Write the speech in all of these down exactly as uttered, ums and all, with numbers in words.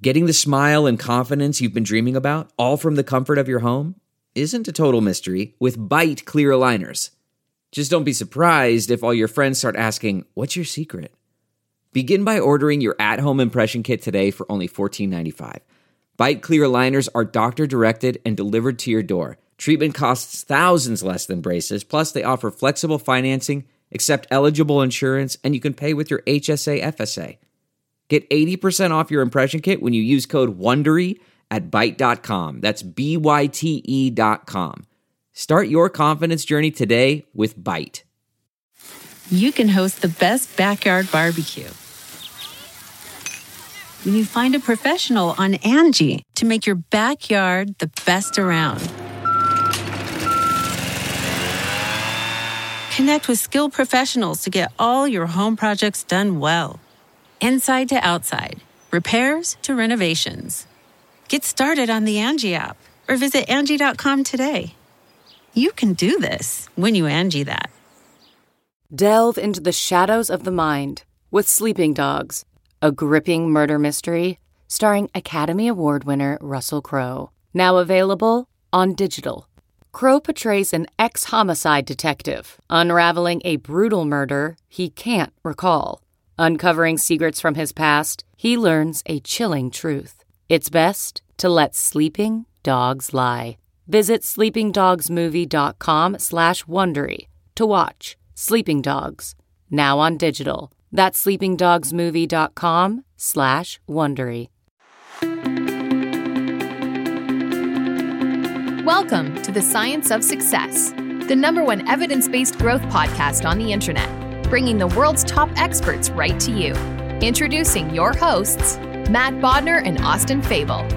Getting the smile and confidence you've been dreaming about, all from the comfort of your home, isn't a total mystery with Byte clear aligners. Just don't be surprised if all your friends start asking, "What's your secret?" Begin by ordering your at-home impression kit today for only fourteen ninety-five. Byte clear aligners are doctor-directed and delivered to your door. Treatment costs thousands less than braces, plus they offer flexible financing, accept eligible insurance, and you can pay with your H S A F S A. Get eighty percent off your impression kit when you use code WONDERY at byte dot com. That's B Y T E dot com. Start your confidence journey today with Byte. You can host the best backyard barbecue when you find a professional on Angie to make your backyard the best around. Connect with skilled professionals to get all your home projects done well. Inside to outside, repairs to renovations. Get started on the Angie app or visit Angie dot com today. You can do this when you Angie that. Delve into the shadows of the mind with Sleeping Dogs, a gripping murder mystery starring Academy Award winner Russell Crowe. Now available on digital. Crowe portrays an ex-homicide detective unraveling a brutal murder he can't recall. Uncovering secrets from his past, he learns a chilling truth. It's best to let sleeping dogs lie. Visit sleepingdogsmovie.com slash Wondery to watch Sleeping Dogs, now on digital. That's sleepingdogsmovie.com slash Wondery. Welcome to the Science of Success, the number one evidence-based growth podcast on the internet, bringing the world's top experts right to you. Introducing your hosts, Matt Bodner and Austin Fable.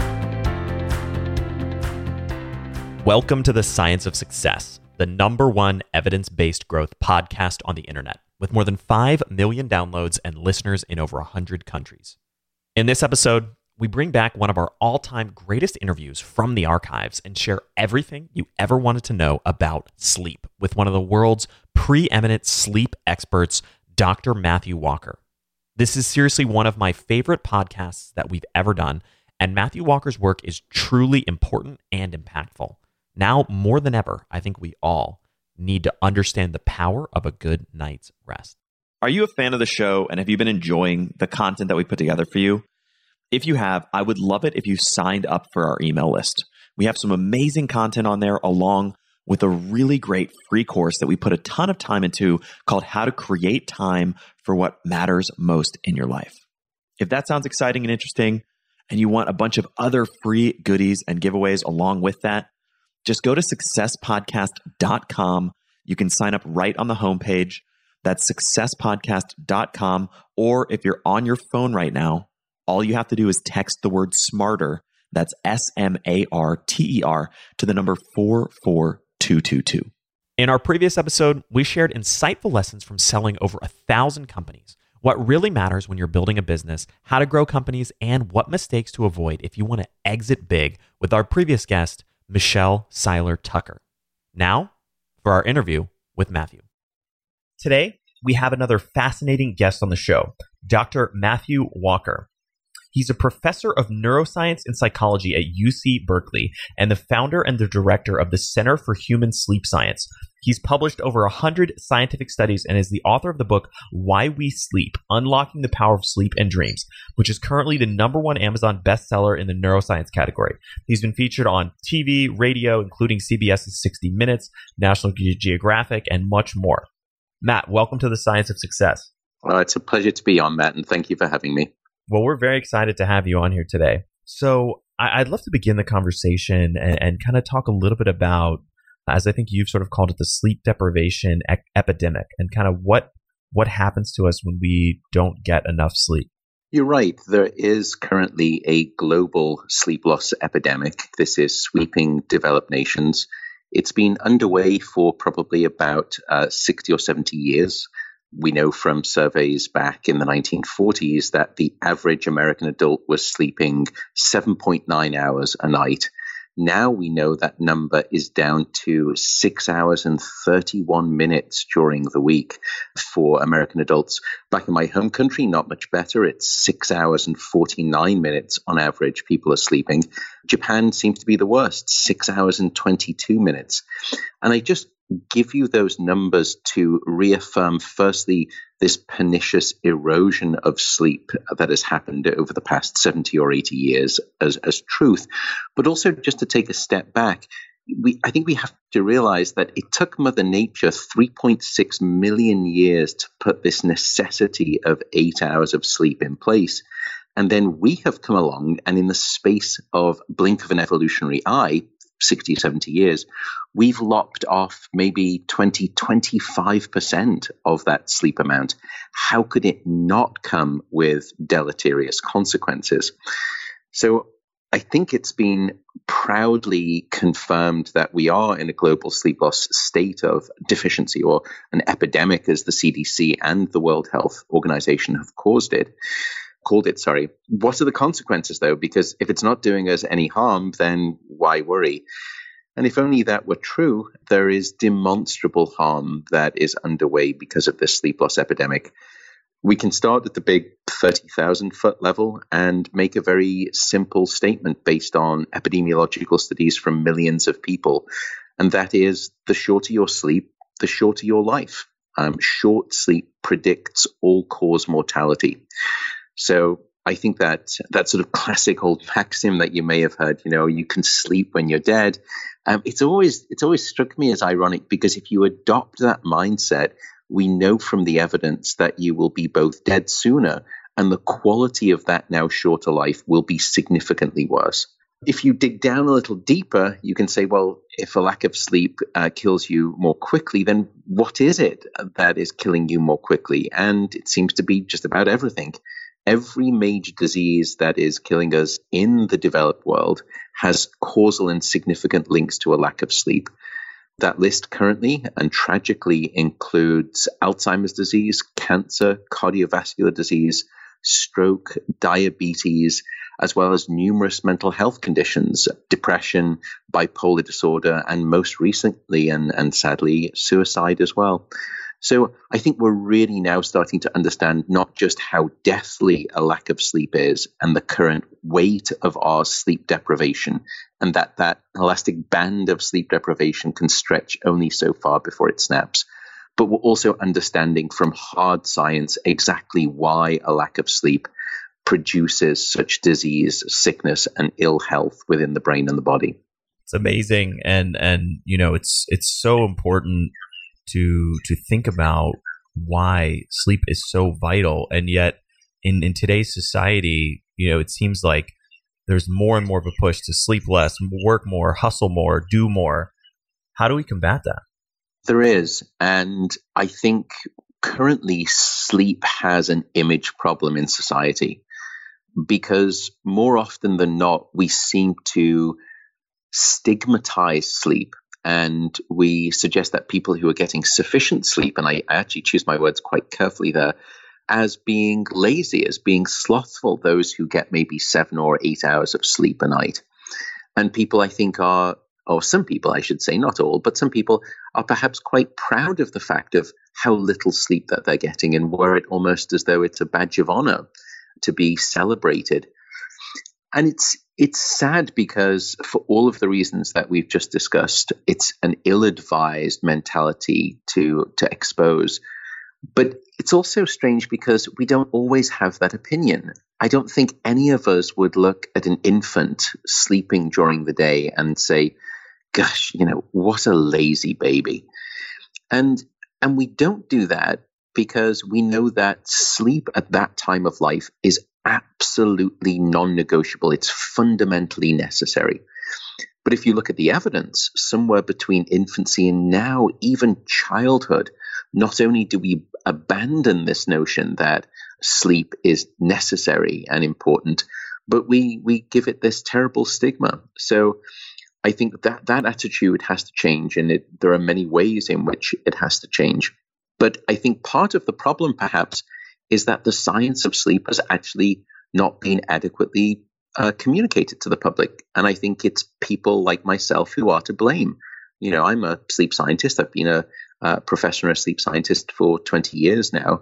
Welcome to the Science of Success, the number one evidence-based growth podcast on the internet, with more than five million downloads and listeners in over one hundred countries. In this episode, we bring back one of our all-time greatest interviews from the archives and share everything you ever wanted to know about sleep with one of the world's preeminent sleep experts, Doctor Matthew Walker. This is seriously one of my favorite podcasts that we've ever done, and Matthew Walker's work is truly important and impactful. Now, more than ever, I think we all need to understand the power of a good night's rest. Are you a fan of the show, and have you been enjoying the content that we put together for you? If you have, I would love it if you signed up for our email list. We have some amazing content on there, along with a really great free course that we put a ton of time into called How to Create Time for What Matters Most in Your Life. If that sounds exciting and interesting, and you want a bunch of other free goodies and giveaways along with that, just go to success podcast dot com. You can sign up right on the homepage. That's success podcast dot com. Or if you're on your phone right now, all you have to do is text the word SMARTER, that's S M A R T E R, to the number four four two two two. In our previous episode, we shared insightful lessons from selling over a thousand companies, what really matters when you're building a business, how to grow companies, and what mistakes to avoid if you want to exit big with our previous guest, Michelle Seiler Tucker. Now, for our interview with Matthew. Today, we have another fascinating guest on the show, Doctor Matthew Walker. He's a professor of neuroscience and psychology at U C Berkeley and the founder and the director of the Center for Human Sleep Science. He's published over one hundred scientific studies and is the author of the book Why We Sleep, Unlocking the Power of Sleep and Dreams, which is currently the number one Amazon bestseller in the neuroscience category. He's been featured on T V, radio, including CBS's sixty minutes, National Geographic, and much more. Matt, welcome to the Science of Success. Well, it's a pleasure to be on, Matt, and thank you for having me. Well, we're very excited to have you on here today. So I- I'd love to begin the conversation and, and kind of talk a little bit about, as I think you've sort of called it, the sleep deprivation e- epidemic, and kind of what what happens to us when we don't get enough sleep. You're right. There is currently a global sleep loss epidemic. This is sweeping developed nations. It's been underway for probably about uh, sixty or seventy years. We know from surveys back in the nineteen forties that the average American adult was sleeping seven point nine hours a night. Now we know that number is down to six hours and thirty-one minutes during the week for American adults. Back in my home country, not much better. It's six hours and forty-nine minutes on average people are sleeping. Japan seems to be the worst, six hours and twenty-two minutes. And I just give you those numbers to reaffirm, firstly, this pernicious erosion of sleep that has happened over the past seventy or eighty years as, as truth, but also just to take a step back. We, I think we have to realize that it took Mother Nature three point six million years to put this necessity of eight hours of sleep in place. And then we have come along, and in the space of blink of an evolutionary eye, sixty, seventy years, we've lopped off maybe twenty, twenty-five percent of that sleep amount. How could it not come with deleterious consequences? So I think it's been proudly confirmed that we are in a global sleep loss state of deficiency, or an epidemic, as the C D C and the World Health Organization have caused it. called it, sorry. What are the consequences, though? Because if it's not doing us any harm, then why worry? And if only that were true, there is demonstrable harm that is underway because of this sleep loss epidemic. We can start at the big thirty thousand foot level and make a very simple statement based on epidemiological studies from millions of people. And that is, the shorter your sleep, the shorter your life. Um, short sleep predicts all-cause mortality. So I think that that sort of classic old maxim that you may have heard, you know, you can sleep when you're dead. Um, it's always it's always struck me as ironic, because if you adopt that mindset, we know from the evidence that you will be both dead sooner, and the quality of that now shorter life will be significantly worse. If you dig down a little deeper, you can say, well, if a lack of sleep uh, kills you more quickly, then what is it that is killing you more quickly? And it seems to be just about everything. Every major disease that is killing us in the developed world has causal and significant links to a lack of sleep. That list currently and tragically includes Alzheimer's disease, cancer, cardiovascular disease, stroke, diabetes, as well as numerous mental health conditions, depression, bipolar disorder, and most recently, and, and sadly, suicide as well. So I think we're really now starting to understand not just how deathly a lack of sleep is and the current weight of our sleep deprivation, and that that elastic band of sleep deprivation can stretch only so far before it snaps. But we're also understanding from hard science exactly why a lack of sleep produces such disease, sickness, and ill health within the brain and the body. It's amazing. And, and you know, it's it's so important to to think about why sleep is so vital. And yet in, in today's society, you know, it seems like there's more and more of a push to sleep less, work more, hustle more, do more. How do we combat that? There is. And I think currently sleep has an image problem in society, because more often than not, we seem to stigmatize sleep. And we suggest that people who are getting sufficient sleep, and I actually choose my words quite carefully there, as being lazy, as being slothful, those who get maybe seven or eight hours of sleep a night. And people, I think, are, or some people, I should say, not all, but some people are perhaps quite proud of the fact of how little sleep that they're getting, and wear it almost as though it's a badge of honor to be celebrated. And it's it's sad, because for all of the reasons that we've just discussed, it's an ill-advised mentality to to expose. But it's also strange because we don't always have that opinion. I don't think any of us would look at an infant sleeping during the day and say, gosh, you know, what a lazy baby. And and we don't do that because we know that sleep at that time of life is absolutely non-negotiable. It's fundamentally necessary. But if you look at the evidence, somewhere between infancy and now, even childhood, not only do we abandon this notion that sleep is necessary and important, but we we give it this terrible stigma. So I think that that attitude has to change, and it, there are many ways in which it has to change. But I think part of the problem, perhaps, is that the science of sleep has actually not been adequately uh, communicate it to the public. And I think it's people like myself who are to blame. You know, I'm a sleep scientist. I've been a, a professor and a sleep scientist for twenty years now.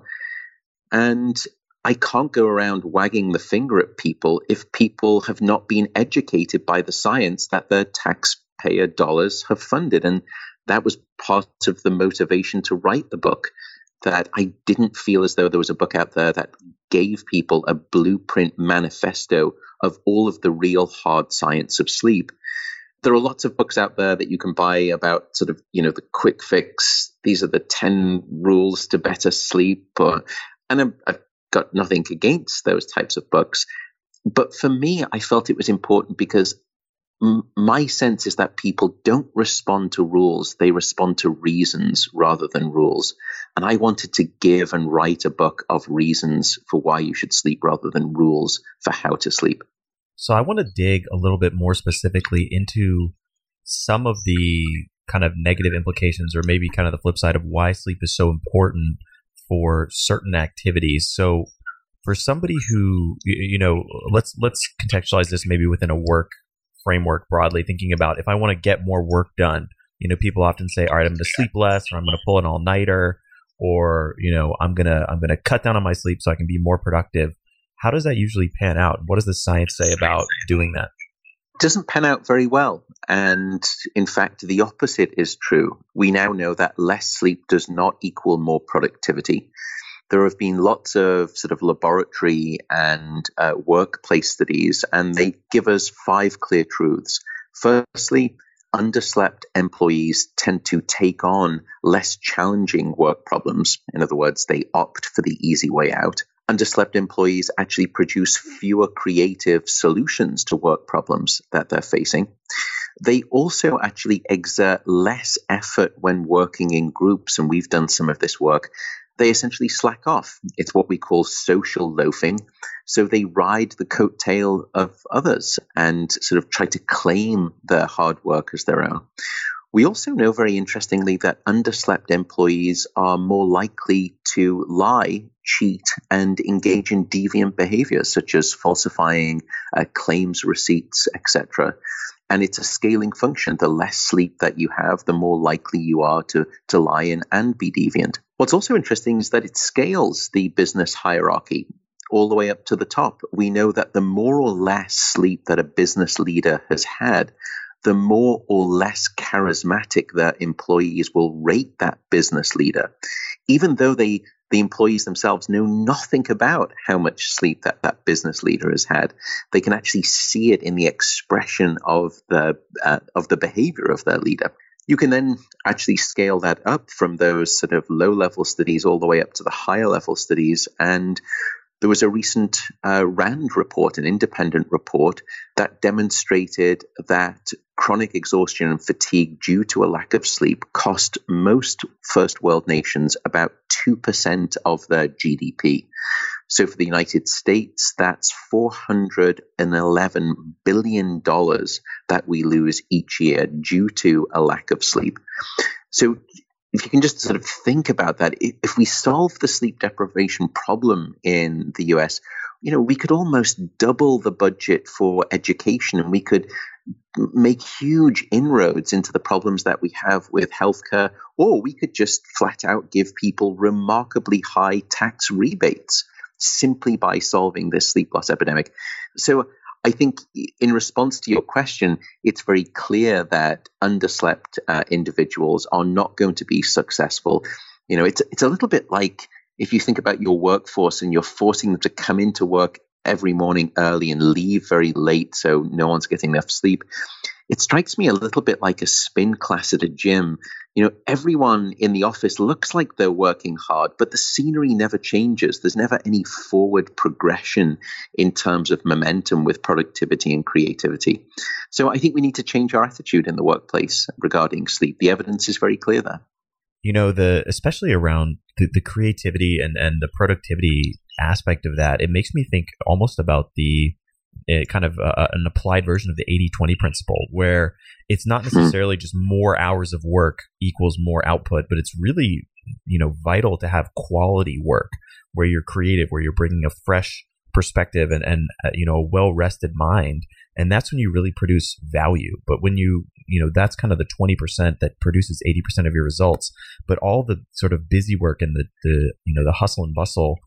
And I can't go around wagging the finger at people if people have not been educated by the science that their taxpayer dollars have funded. And that was part of the motivation to write the book, that I didn't feel as though there was a book out there that gave people a blueprint manifesto of all of the real hard science of sleep. There are lots of books out there that you can buy about sort of, you know, the quick fix. These are the ten rules to better sleep. Or, and I'm, I've got nothing against those types of books. But for me, I felt it was important because m- my sense is that people don't respond to rules. They respond to reasons rather than rules. And I wanted to give and write a book of reasons for why you should sleep rather than rules for how to sleep. So I want to dig a little bit more specifically into some of the kind of negative implications, or maybe kind of the flip side of why sleep is so important for certain activities. So for somebody who, you know, let's let's contextualize this maybe within a work framework broadly, thinking about if I want to get more work done. You know, people often say, all right, I'm going to sleep less, or I'm going to pull an all-nighter, or, you know, I'm going to I'm going to cut down on my sleep so I can be more productive. How does that usually pan out? What does the science say about doing that? It doesn't pan out very well. And in fact, the opposite is true. We now know that less sleep does not equal more productivity. There have been lots of sort of laboratory and uh, workplace studies, and they give us five clear truths. Firstly, underslept employees tend to take on less challenging work problems. In other words, they opt for the easy way out. Underslept employees actually produce fewer creative solutions to work problems that they're facing. They also actually exert less effort when working in groups, and we've done some of this work. They essentially slack off. It's what we call social loafing. So they ride the coattail of others and sort of try to claim their hard work as their own. We also know, very interestingly, that underslept employees are more likely to lie, cheat, and engage in deviant behaviors, such as falsifying uh, claims receipts, et cetera. And it's a scaling function. The less sleep that you have, the more likely you are to, to lie in and be deviant. What's also interesting is that it scales the business hierarchy all the way up to the top. We know that the more or less sleep that a business leader has had, the more or less charismatic their employees will rate that business leader, even though they the employees themselves know nothing about how much sleep that that business leader has had. They can actually see it in the expression of the uh, of the behavior of their leader. You can then actually scale that up from those sort of low-level studies all the way up to the higher-level studies. And there was a recent uh, RAND report, an independent report, that demonstrated that chronic exhaustion and fatigue due to a lack of sleep cost most first world nations about two percent of their G D P. So for the United States, that's four hundred eleven billion dollars that we lose each year due to a lack of sleep. So if you can just sort of think about that, if we solve the sleep deprivation problem in the U S, you know, we could almost double the budget for education, and we could make huge inroads into the problems that we have with healthcare, or we could just flat out give people remarkably high tax rebates simply by solving this sleep loss epidemic. So I think in response to your question, it's very clear that underslept uh, individuals are not going to be successful. You know, it's it's a little bit like if you think about your workforce and you're forcing them to come into work every morning early and leave very late so no one's getting enough sleep. It strikes me a little bit like a spin class at a gym. You know, everyone in the office looks like they're working hard, but the scenery never changes. There's never any forward progression in terms of momentum with productivity and creativity. So I think we need to change our attitude in the workplace regarding sleep. The evidence is very clear there. You know, the especially around the, the creativity and, and the productivity aspect of that, it makes me think almost about the uh, kind of uh, an applied version of the eighty twenty principle, where it's not necessarily just more hours of work equals more output, but it's really, you know, vital to have quality work where you're creative, where you're bringing a fresh perspective and, and uh, you know, a well-rested mind. And that's when you really produce value. But when you, you know, that's kind of the twenty percent that produces eighty percent of your results. But all the sort of busy work and the, the, you know, the hustle and bustle,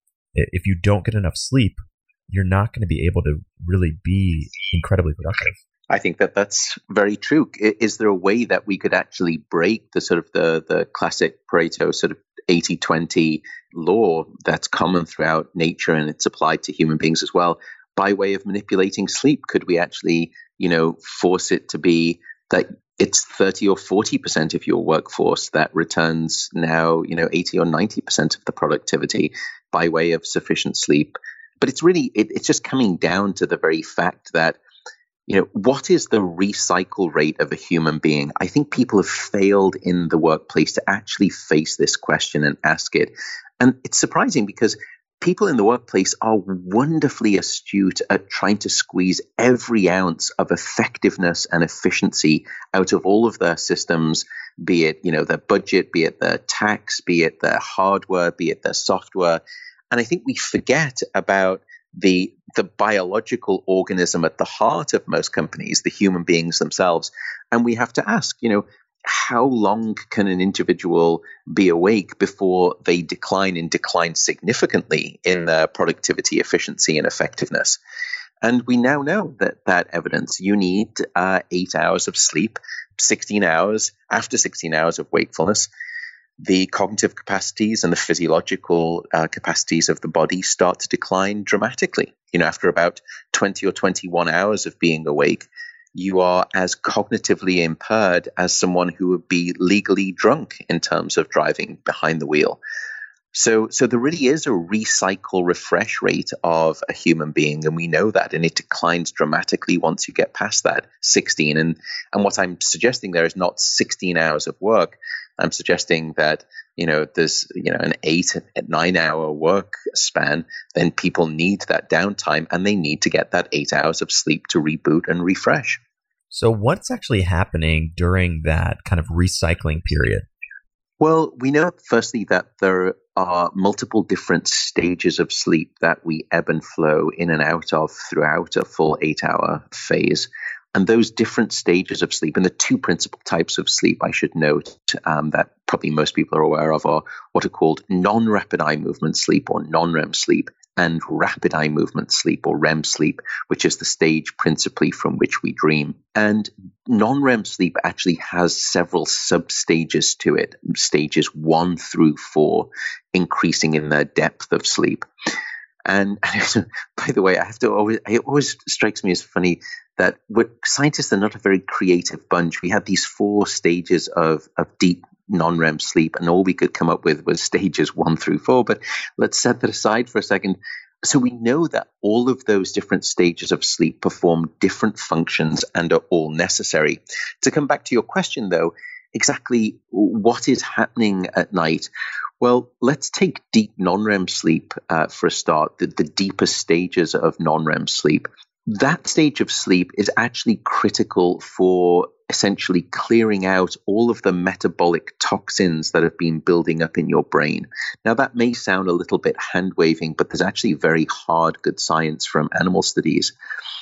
if you don't get enough sleep, you're not going to be able to really be incredibly productive. I think that that's very true. Is there a way that we could actually break the sort of the, the classic Pareto sort of eighty twenty law that's common throughout nature and it's applied to human beings as well by way of manipulating sleep? Could we actually, you know, force it to be that it's thirty or forty percent of your workforce that returns now, you know, eighty or ninety percent of the productivity by way of sufficient sleep? But it's really, it, it's just coming down to the very fact that, you know, what is the recycle rate of a human being? I think people have failed in the workplace to actually face this question and ask it. And it's surprising because people in the workplace are wonderfully astute at trying to squeeze every ounce of effectiveness and efficiency out of all of their systems, be it, you know, their budget, be it their tax, be it their hardware, be it their software. And I think we forget about the the biological organism at the heart of most companies, the human beings themselves. And we have to ask, you know, how long can an individual be awake before they decline and decline significantly in their productivity, efficiency, and effectiveness? And we now know that that evidence, you need uh, eight hours of sleep, sixteen hours, after sixteen hours of wakefulness. The cognitive capacities and the physiological uh, capacities of the body start to decline dramatically. You know, after about twenty or twenty-one hours of being awake, you are as cognitively impaired as someone who would be legally drunk in terms of driving behind the wheel. So, so there really is a recycle refresh rate of a human being, and we know that, and it declines dramatically once you get past that sixteen. And and what I'm suggesting there is not sixteen hours of work. I'm suggesting that, you know, there's, you know, an eight, nine hour work span, then people need that downtime and they need to get that eight hours of sleep to reboot and refresh. So what's actually happening during that kind of recycling period? Well, we know firstly that there are multiple different stages of sleep that we ebb and flow in and out of throughout a full eight hour phase. And those different stages of sleep, and the two principal types of sleep, I should note, um, that probably most people are aware of, are what are called non-rapid eye movement sleep or non-R E M sleep, and rapid eye movement sleep or R E M sleep, which is the stage principally from which we dream. And non-R E M sleep actually has several sub-stages to it, stages one through four, increasing in their depth of sleep. And, and by the way, I have to always, it always strikes me as funny that we're, scientists are not a very creative bunch. We have these four stages of, of deep non-R E M sleep, and all we could come up with was stages one through four. But let's set that aside for a second. So we know that all of those different stages of sleep perform different functions and are all necessary. To come back to your question, though, exactly what is happening at night? Well, let's take deep non-R E M sleep uh, for a start, the, the deepest stages of non-R E M sleep. That stage of sleep is actually critical for essentially clearing out all of the metabolic toxins that have been building up in your brain. Now, that may sound a little bit hand-waving, but there's actually very hard, good science from animal studies.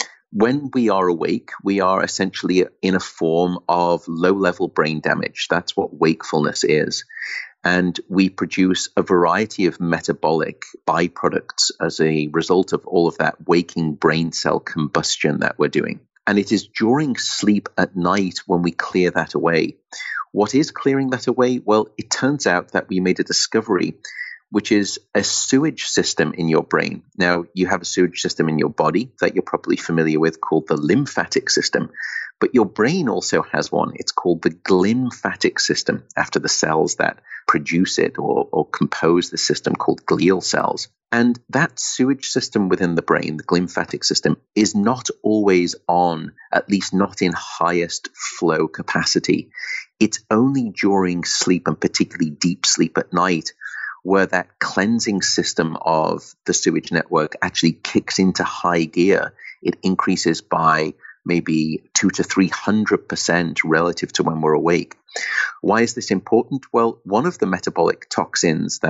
When we are awake, we are essentially in a form of low-level brain damage. That's what wakefulness is. And we produce a variety of metabolic byproducts as a result of all of that waking brain cell combustion that we're doing. And it is during sleep at night when we clear that away. What is clearing that away? Well, it turns out that we made a discovery, which is a sewage system in your brain. Now, you have a sewage system in your body that you're probably familiar with called the lymphatic system. But your brain also has one. It's called the glymphatic system, after the cells that produce it or, or compose the system, called glial cells. And that sewage system within the brain, the glymphatic system, is not always on, at least not in highest flow capacity. It's only during sleep, and particularly deep sleep at night, where that cleansing system of the sewage network actually kicks into high gear. It increases by maybe two to three hundred percent relative to when we're awake. Why is this important? Well, one of the metabolic toxins that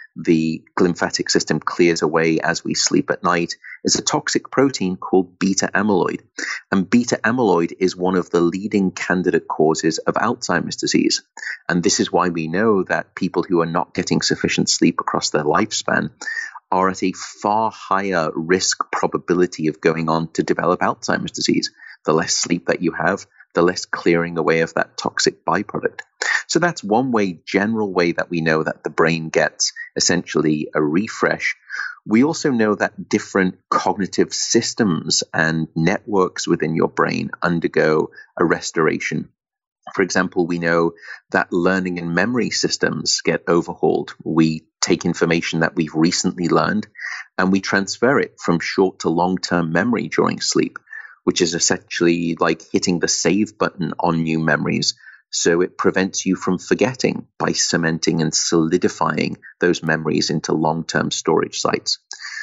the lymphatic system clears away as we sleep at night is a toxic protein called beta amyloid. And beta amyloid is one of the leading candidate causes of Alzheimer's disease. And this is why we know that people who are not getting sufficient sleep across their lifespan are at a far higher risk probability of going on to develop Alzheimer's disease. The less sleep that you have, the less clearing away of that toxic byproduct. So that's one way, general way that we know that the brain gets essentially a refresh. We also know that different cognitive systems and networks within your brain undergo a restoration. For example, we know that learning and memory systems get overhauled. We take information that we've recently learned and we transfer it from short to long-term memory during sleep, which is essentially like hitting the save button on new memories. So it prevents you from forgetting by cementing and solidifying those memories into long-term storage sites.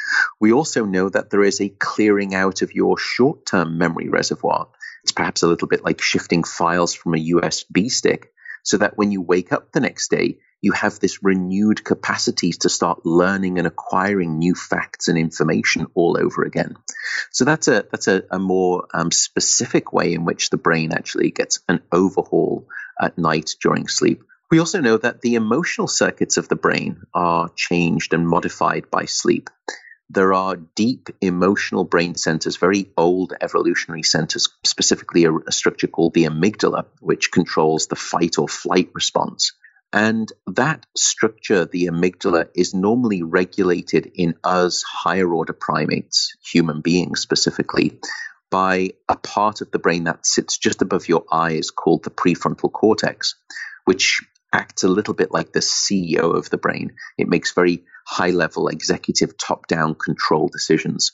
We also know that there is a clearing out of your short-term memory reservoir. It's perhaps a little bit like shifting files from a U S B stick, so that when you wake up the next day, you have this renewed capacity to start learning and acquiring new facts and information all over again. So that's a that's a, a more um, specific way in which the brain actually gets an overhaul at night during sleep. We also know that the emotional circuits of the brain are changed and modified by sleep. There are deep emotional brain centers, very old evolutionary centers, specifically a, a structure called the amygdala, which controls the fight or flight response. And that structure, the amygdala, is normally regulated in us higher order primates, human beings specifically, by a part of the brain that sits just above your eyes called the prefrontal cortex, which acts a little bit like the C E O of the brain. It makes very high-level executive top-down control decisions.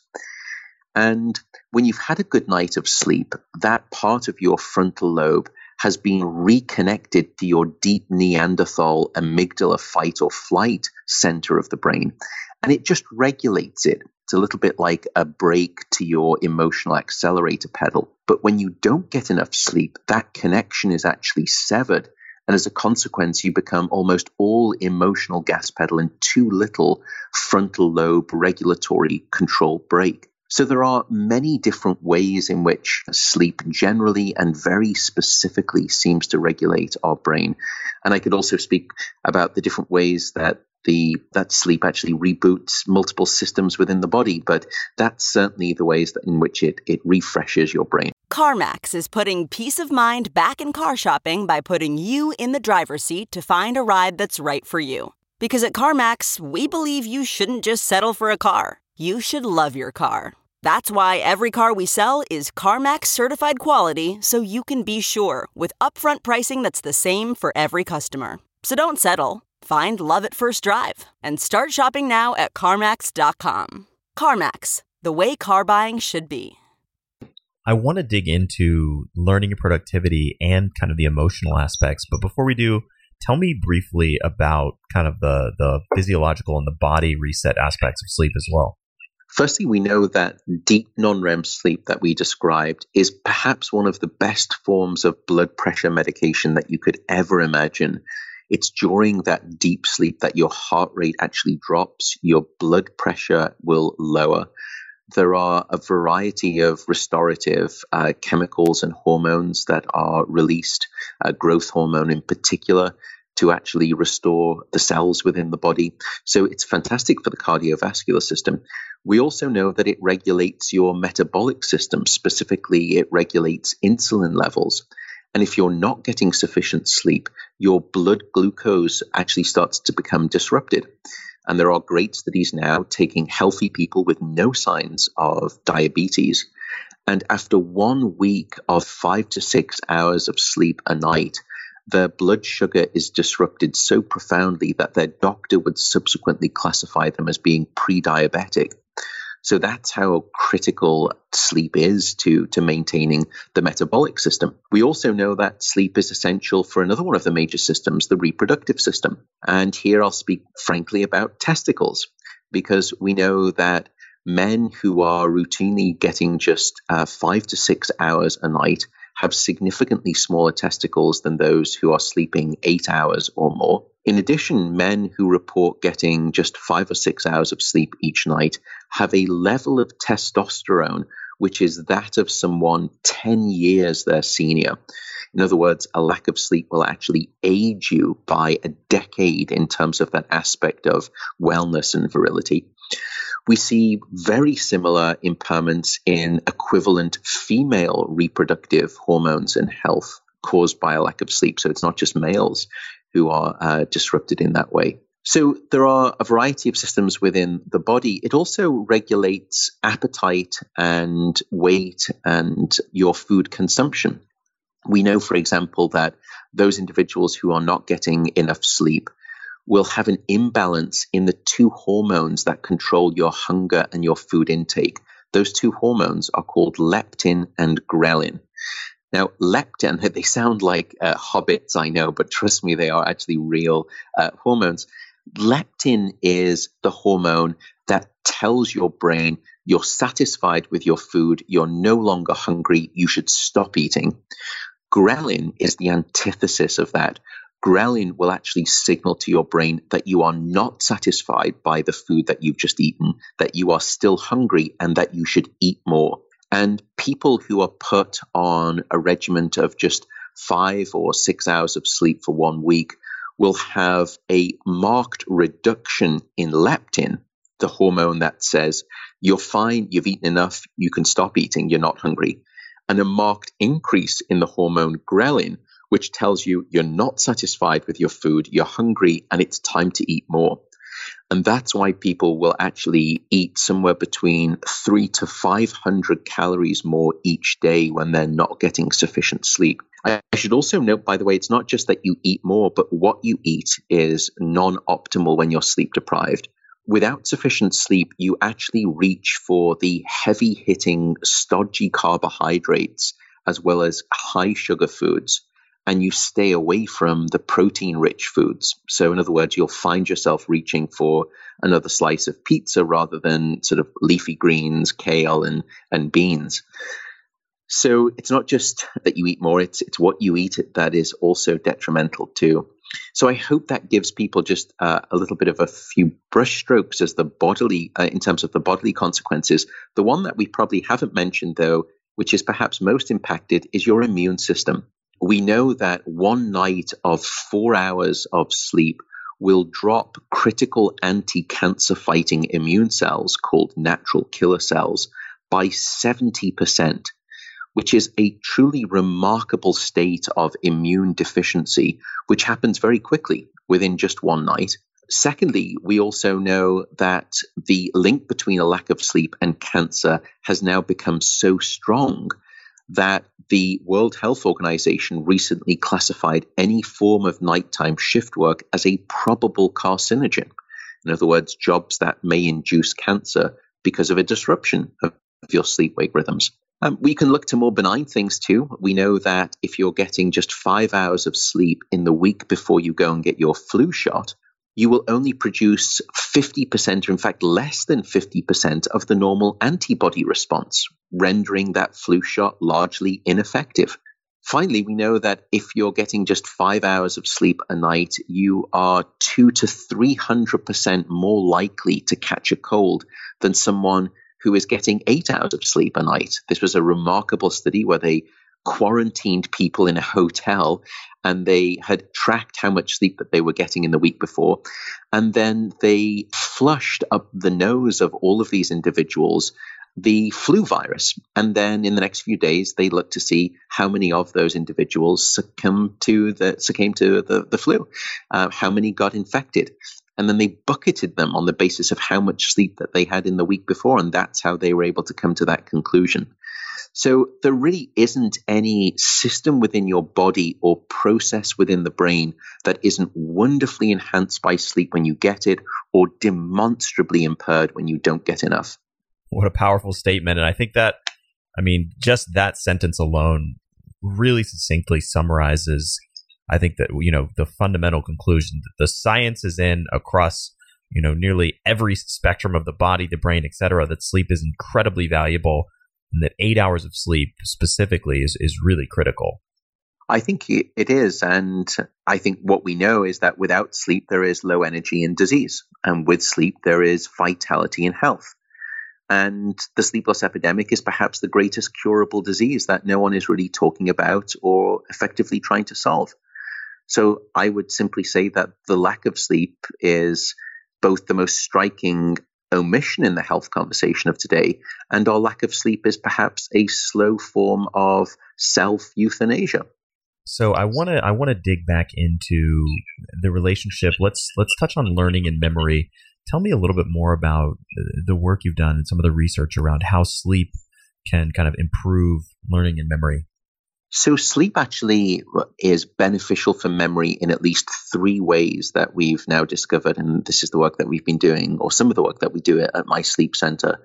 And when you've had a good night of sleep, that part of your frontal lobe has been reconnected to your deep Neanderthal amygdala fight or flight center of the brain, and it just regulates it. It's a little bit like a brake to your emotional accelerator pedal. But when you don't get enough sleep, that connection is actually severed. And as a consequence, you become almost all emotional gas pedal and too little frontal lobe regulatory control brake. So there are many different ways in which sleep generally and very specifically seems to regulate our brain. And I could also speak about the different ways that the that sleep actually reboots multiple systems within the body, but that's certainly the ways that in which it, it refreshes your brain. CarMax is putting peace of mind back in car shopping by putting you in the driver's seat to find a ride that's right for you. Because at CarMax, we believe you shouldn't just settle for a car. You should love your car. That's why every car we sell is CarMax certified quality, so you can be sure with upfront pricing that's the same for every customer. So don't settle. Find love at first drive and start shopping now at CarMax dot com. CarMax, the way car buying should be. I want to dig into learning and productivity and kind of the emotional aspects. But before we do, tell me briefly about kind of the, the physiological and the body reset aspects of sleep as well. Firstly, we know that deep non-R E M sleep that we described is perhaps one of the best forms of blood pressure medication that you could ever imagine. It's during that deep sleep that your heart rate actually drops, your blood pressure will lower. There are a variety of restorative uh, chemicals and hormones that are released, uh, growth hormone in particular, to actually restore the cells within the body. So it's fantastic for the cardiovascular system. We also know that it regulates your metabolic system. Specifically, it regulates insulin levels. And if you're not getting sufficient sleep, your blood glucose actually starts to become disrupted. And there are great studies now taking healthy people with no signs of diabetes. And after one week of five to six hours of sleep a night, their blood sugar is disrupted so profoundly that their doctor would subsequently classify them as being pre-diabetic. So that's how critical sleep is to, to maintaining the metabolic system. We also know that sleep is essential for another one of the major systems, the reproductive system. And here I'll speak frankly about testicles, because we know that men who are routinely getting just uh, five to six hours a night have significantly smaller testicles than those who are sleeping eight hours or more. In addition, men who report getting just five or six hours of sleep each night have a level of testosterone which is that of someone ten years their senior. In other words, a lack of sleep will actually age you by a decade in terms of that aspect of wellness and virility. We see very similar impairments in equivalent female reproductive hormones and health caused by a lack of sleep. So it's not just males who are uh, disrupted in that way. So there are a variety of systems within the body. It also regulates appetite and weight and your food consumption. We know, for example, that those individuals who are not getting enough sleep will have an imbalance in the two hormones that control your hunger and your food intake. Those two hormones are called leptin and ghrelin. Now, leptin, they sound like uh, hobbits, I know, but trust me, they are actually real uh, hormones. Leptin is the hormone that tells your brain you're satisfied with your food, you're no longer hungry, you should stop eating. Ghrelin is the antithesis of that. Ghrelin will actually signal to your brain that you are not satisfied by the food that you've just eaten, that you are still hungry, and that you should eat more. And people who are put on a regimen of just five or six hours of sleep for one week will have a marked reduction in leptin, the hormone that says, you're fine, you've eaten enough, you can stop eating, you're not hungry. And a marked increase in the hormone ghrelin, which tells you you're not satisfied with your food, you're hungry, and it's time to eat more. And that's why people will actually eat somewhere between three to five hundred calories more each day when they're not getting sufficient sleep. I should also note, by the way, it's not just that you eat more, but what you eat is non-optimal when you're sleep deprived. Without sufficient sleep, you actually reach for the heavy-hitting, stodgy carbohydrates as well as high sugar foods, and you stay away from the protein-rich foods. So in other words, you'll find yourself reaching for another slice of pizza rather than sort of leafy greens, kale, and, and beans. So it's not just that you eat more, it's it's what you eat that is also detrimental too. So I hope that gives people just uh, a little bit of a few brushstrokes as the bodily, uh, in terms of the bodily consequences. The one that we probably haven't mentioned, though, which is perhaps most impacted, is your immune system. We know that one night of four hours of sleep will drop critical anti-cancer fighting immune cells called natural killer cells by seventy percent. Which is a truly remarkable state of immune deficiency, which happens very quickly within just one night. Secondly, we also know that the link between a lack of sleep and cancer has now become so strong that the World Health Organization recently classified any form of nighttime shift work as a probable carcinogen. In other words, jobs that may induce cancer because of a disruption of your sleep-wake rhythms. Um, we can look to more benign things too. We know that if you're getting just five hours of sleep in the week before you go and get your flu shot, you will only produce fifty percent, or in fact less than fifty percent of the normal antibody response, rendering that flu shot largely ineffective. Finally, we know that if you're getting just five hours of sleep a night, you are two to three hundred percent more likely to catch a cold than someone who is getting eight hours of sleep a night. This was a remarkable study where they quarantined people in a hotel and they had tracked how much sleep that they were getting in the week before. And then they flushed up the nose of all of these individuals the flu virus. And then in the next few days, they looked to see how many of those individuals succumbed to the, succumbed to the, the flu, uh, how many got infected. And then they bucketed them on the basis of how much sleep that they had in the week before. And that's how they were able to come to that conclusion. So there really isn't any system within your body or process within the brain that isn't wonderfully enhanced by sleep when you get it, or demonstrably impaired when you don't get enough. What a powerful statement. And I think that, I mean, just that sentence alone really succinctly summarizes, I think that, you know, the fundamental conclusion that the science is in across, you know, nearly every spectrum of the body, the brain, et cetera, that sleep is incredibly valuable. and that eight hours of sleep specifically is, is really critical. I think it is. And I think what we know is that without sleep, there is low energy and disease. And with sleep, there is vitality and health. And the sleep loss epidemic is perhaps the greatest curable disease that no one is really talking about or effectively trying to solve. So I would simply say that the lack of sleep is both the most striking omission in the health conversation of today, and our lack of sleep is perhaps a slow form of self-euthanasia. So I want to I want to dig back into the relationship. Let's let's touch on learning and memory. Tell me a little bit more about the work you've done and some of the research around how sleep can kind of improve learning and memory. So sleep actually is beneficial for memory in at least three ways that we've now discovered, and this is the work that we've been doing, or some of the work that we do at My Sleep Center.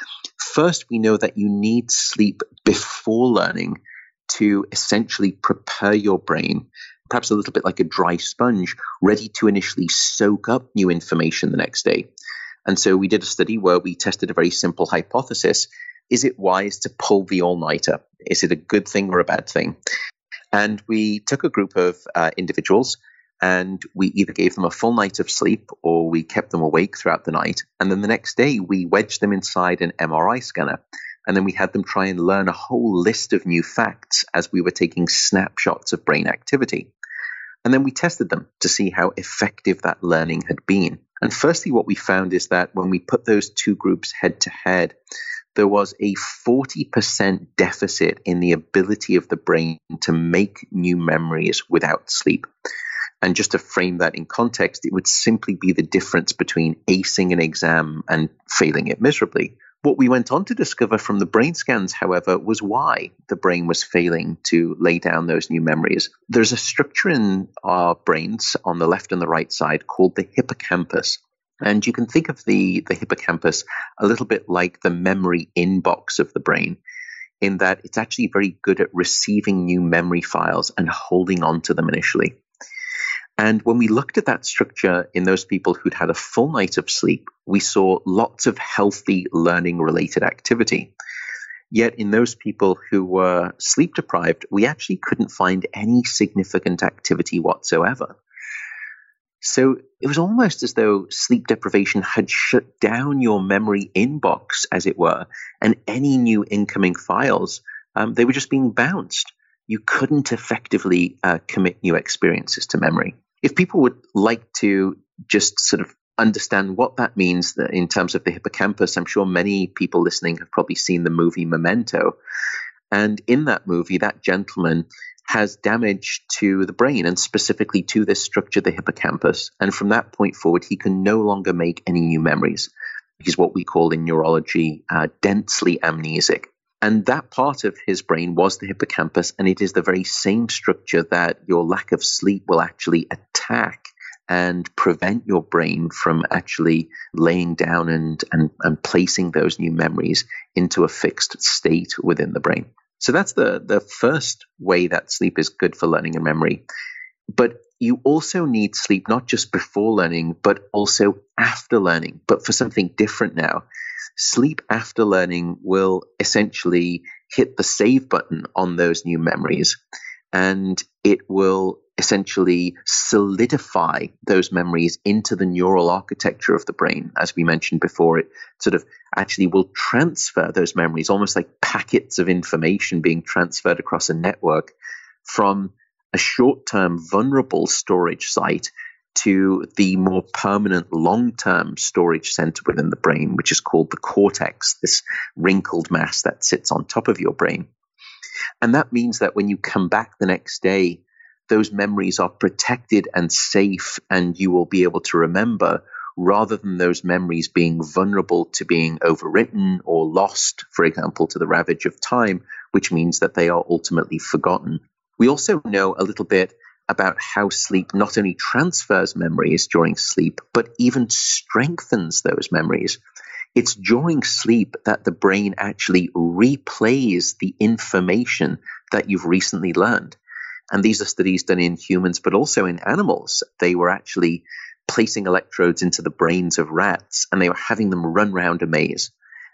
First, we know that you need sleep before learning to essentially prepare your brain, perhaps a little bit like a dry sponge, ready to initially soak up new information the next day. And so we did a study where we tested a very simple hypothesis. Is it wise to pull the all-nighter? Is it a good thing or a bad thing? And we took a group of uh, individuals and we either gave them a full night of sleep or we kept them awake throughout the night. And then the next day we wedged them inside an M R I scanner. And then we had them try and learn a whole list of new facts as we were taking snapshots of brain activity. And then we tested them to see how effective that learning had been. And firstly, what we found is that when we put those two groups head to head, there was a forty percent deficit in the ability of the brain to make new memories without sleep. And just to frame that in context, it would simply be the difference between acing an exam and failing it miserably. What we went on to discover from the brain scans, however, was why the brain was failing to lay down those new memories. There's a structure in our brains on the left and the right side called the hippocampus. And you can think of the, the hippocampus a little bit like the memory inbox of the brain, in that it's actually very good at receiving new memory files and holding on to them initially. And when we looked at that structure in those people who'd had a full night of sleep, we saw lots of healthy learning-related activity. Yet in those people who were sleep deprived, we actually couldn't find any significant activity whatsoever. So it was almost as though sleep deprivation had shut down your memory inbox, as it were, and any new incoming files, um, they were just being bounced. You couldn't effectively uh, commit new experiences to memory. If people would like to just sort of understand what that means in terms of the hippocampus, I'm sure many people listening have probably seen the movie Memento. And in that movie, that gentleman has damage to the brain and specifically to this structure, the hippocampus. And from that point forward, he can no longer make any new memories. He's what we call in neurology uh, densely amnesic. And that part of his brain was the hippocampus, and it is the very same structure that your lack of sleep will actually attack and prevent your brain from actually laying down and, and, and placing those new memories into a fixed state within the brain. So that's the, the first way that sleep is good for learning and memory. But you also need sleep not just before learning, but also after learning, but for something different now. Sleep after learning will essentially hit the save button on those new memories, and it will essentially solidify those memories into the neural architecture of the brain. As we mentioned before, it sort of actually will transfer those memories, almost like packets of information being transferred across a network from a short-term vulnerable storage site to the more permanent long-term storage center within the brain, which is called the cortex, this wrinkled mass that sits on top of your brain. And that means that when you come back the next day, those memories are protected and safe, and you will be able to remember, rather than those memories being vulnerable to being overwritten or lost, for example, to the ravage of time, which means that they are ultimately forgotten. We also know a little bit about how sleep not only transfers memories during sleep, but even strengthens those memories. It's during sleep that the brain actually replays the information that you've recently learned. And these are studies done in humans, but also in animals. They were actually placing electrodes into the brains of rats, and they were having them run round a maze.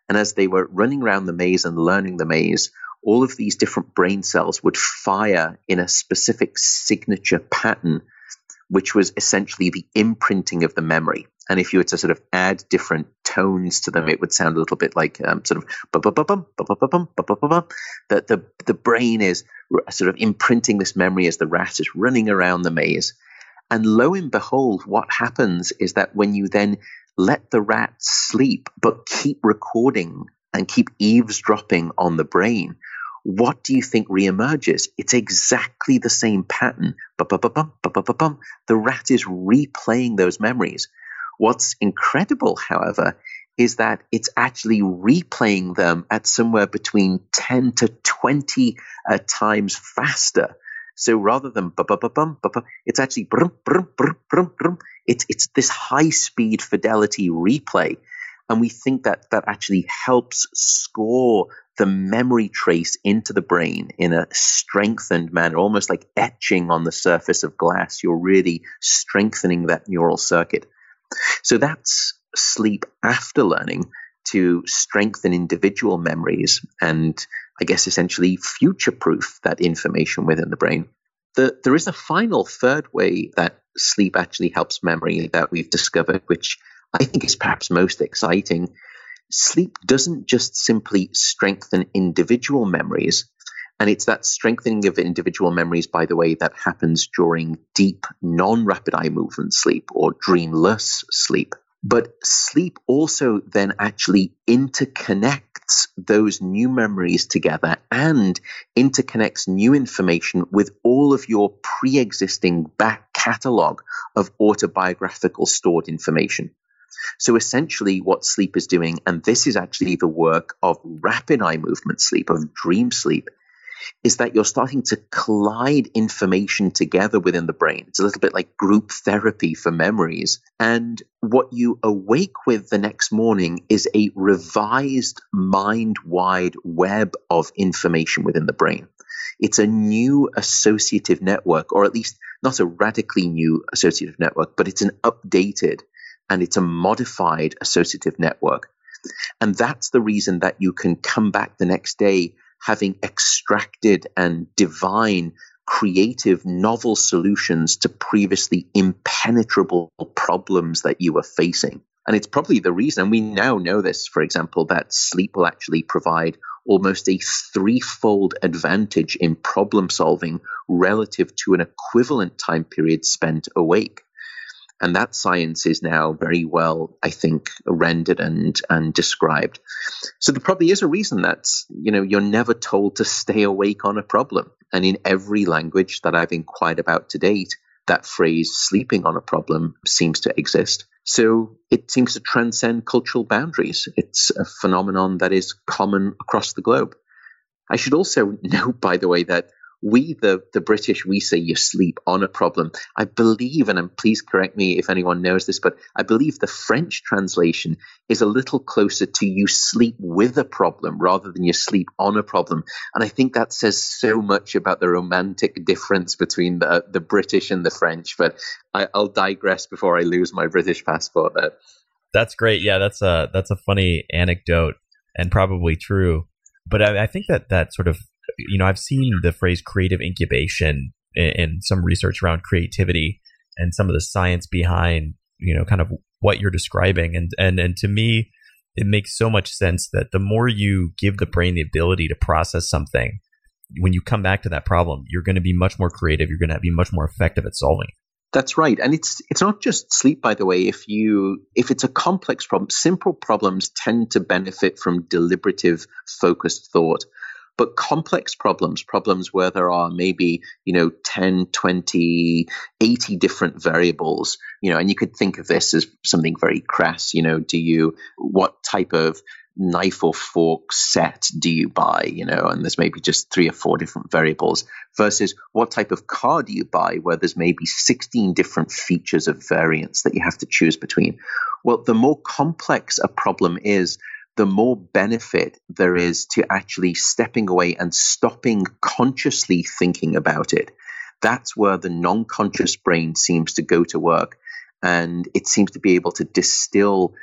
And as they were running around the maze and learning the maze, all of these different brain cells would fire in a specific signature pattern, which was essentially the imprinting of the memory. And if you were to sort of add different tones to them, it would sound a little bit like um, sort of ba-ba-ba-bum, ba-ba-ba-bum, ba-ba-ba-bum. The, the, the brain is sort of imprinting this memory as the rat is running around the maze. And lo and behold, what happens is that when you then let the rat sleep, but keep recording and keep eavesdropping on the brain, what do you think reemerges? It's exactly the same pattern. Ba-ba-ba-bum, ba-ba-ba-bum. The rat is replaying those memories. What's incredible, however, is that it's actually replaying them at somewhere between ten to twenty uh, times faster. So rather than ba-ba-ba-bum, ba-ba, it's actually brum, brum, brum, brum, brum. It's, it's this high-speed fidelity replay. And we think that that actually helps score the memory trace into the brain in a strengthened manner, almost like etching on the surface of glass. You're really strengthening that neural circuit. So that's sleep after learning to strengthen individual memories and, I guess, essentially future-proof that information within the brain. The, there is a final third way that sleep actually helps memory that we've discovered, which I think is perhaps most exciting. Sleep doesn't just simply strengthen individual memories, and it's that strengthening of individual memories, by the way, that happens during deep, non-rapid eye movement sleep or dreamless sleep. But sleep also then actually interconnects those new memories together and interconnects new information with all of your pre-existing back catalog of autobiographical stored information. So essentially what sleep is doing, and this is actually the work of rapid eye movement sleep, of dream sleep, is that you're starting to collide information together within the brain. It's a little bit like group therapy for memories. And what you awake with the next morning is a revised mind-wide web of information within the brain. It's a new associative network, or at least not a radically new associative network, but it's an updated and it's a modified associative network. And that's the reason that you can come back the next day having extracted and divine, creative, novel solutions to previously impenetrable problems that you were facing. And it's probably the reason, and we now know this, for example, that sleep will actually provide almost a threefold advantage in problem solving relative to an equivalent time period spent awake. And that science is now very well, I think, rendered and, and described. So there probably is a reason that, you know, you're never told to stay awake on a problem. And in every language that I've inquired about to date, that phrase sleeping on a problem seems to exist. So it seems to transcend cultural boundaries. It's a phenomenon that is common across the globe. I should also note, by the way, that we, the, the British, we say you sleep on a problem. I believe, and please correct me if anyone knows this, but I believe the French translation is a little closer to you sleep with a problem rather than you sleep on a problem. And I think that says so much about the romantic difference between the, the British and the French. But I, I'll digress before I lose my British passport there. That's great. Yeah, that's a, that's a funny anecdote and probably true. But I, I think that that sort of, you know, I've seen the phrase creative incubation in, in some research around creativity and some of the science behind, you know, kind of what you're describing. And, and, and to me, it makes so much sense that the more you give the brain the ability to process something, when you come back to that problem, you're going to be much more creative. You're going to be much more effective at solving it. That's right. And it's it's not just sleep, by the way. If you if it's a complex problem, simple problems tend to benefit from deliberative, focused thought. But complex problems, problems where there are maybe, you know, ten, twenty, eighty different variables, you know, and you could think of this as something very crass, you know, do you, what type of knife or fork set do you buy, you know, and there's maybe just three or four different variables versus what type of car do you buy where there's maybe sixteen different features of variance that you have to choose between. Well, the more complex a problem is, the more benefit there is to actually stepping away and stopping consciously thinking about it. That's where the non-conscious brain seems to go to work. And it seems to be able to distill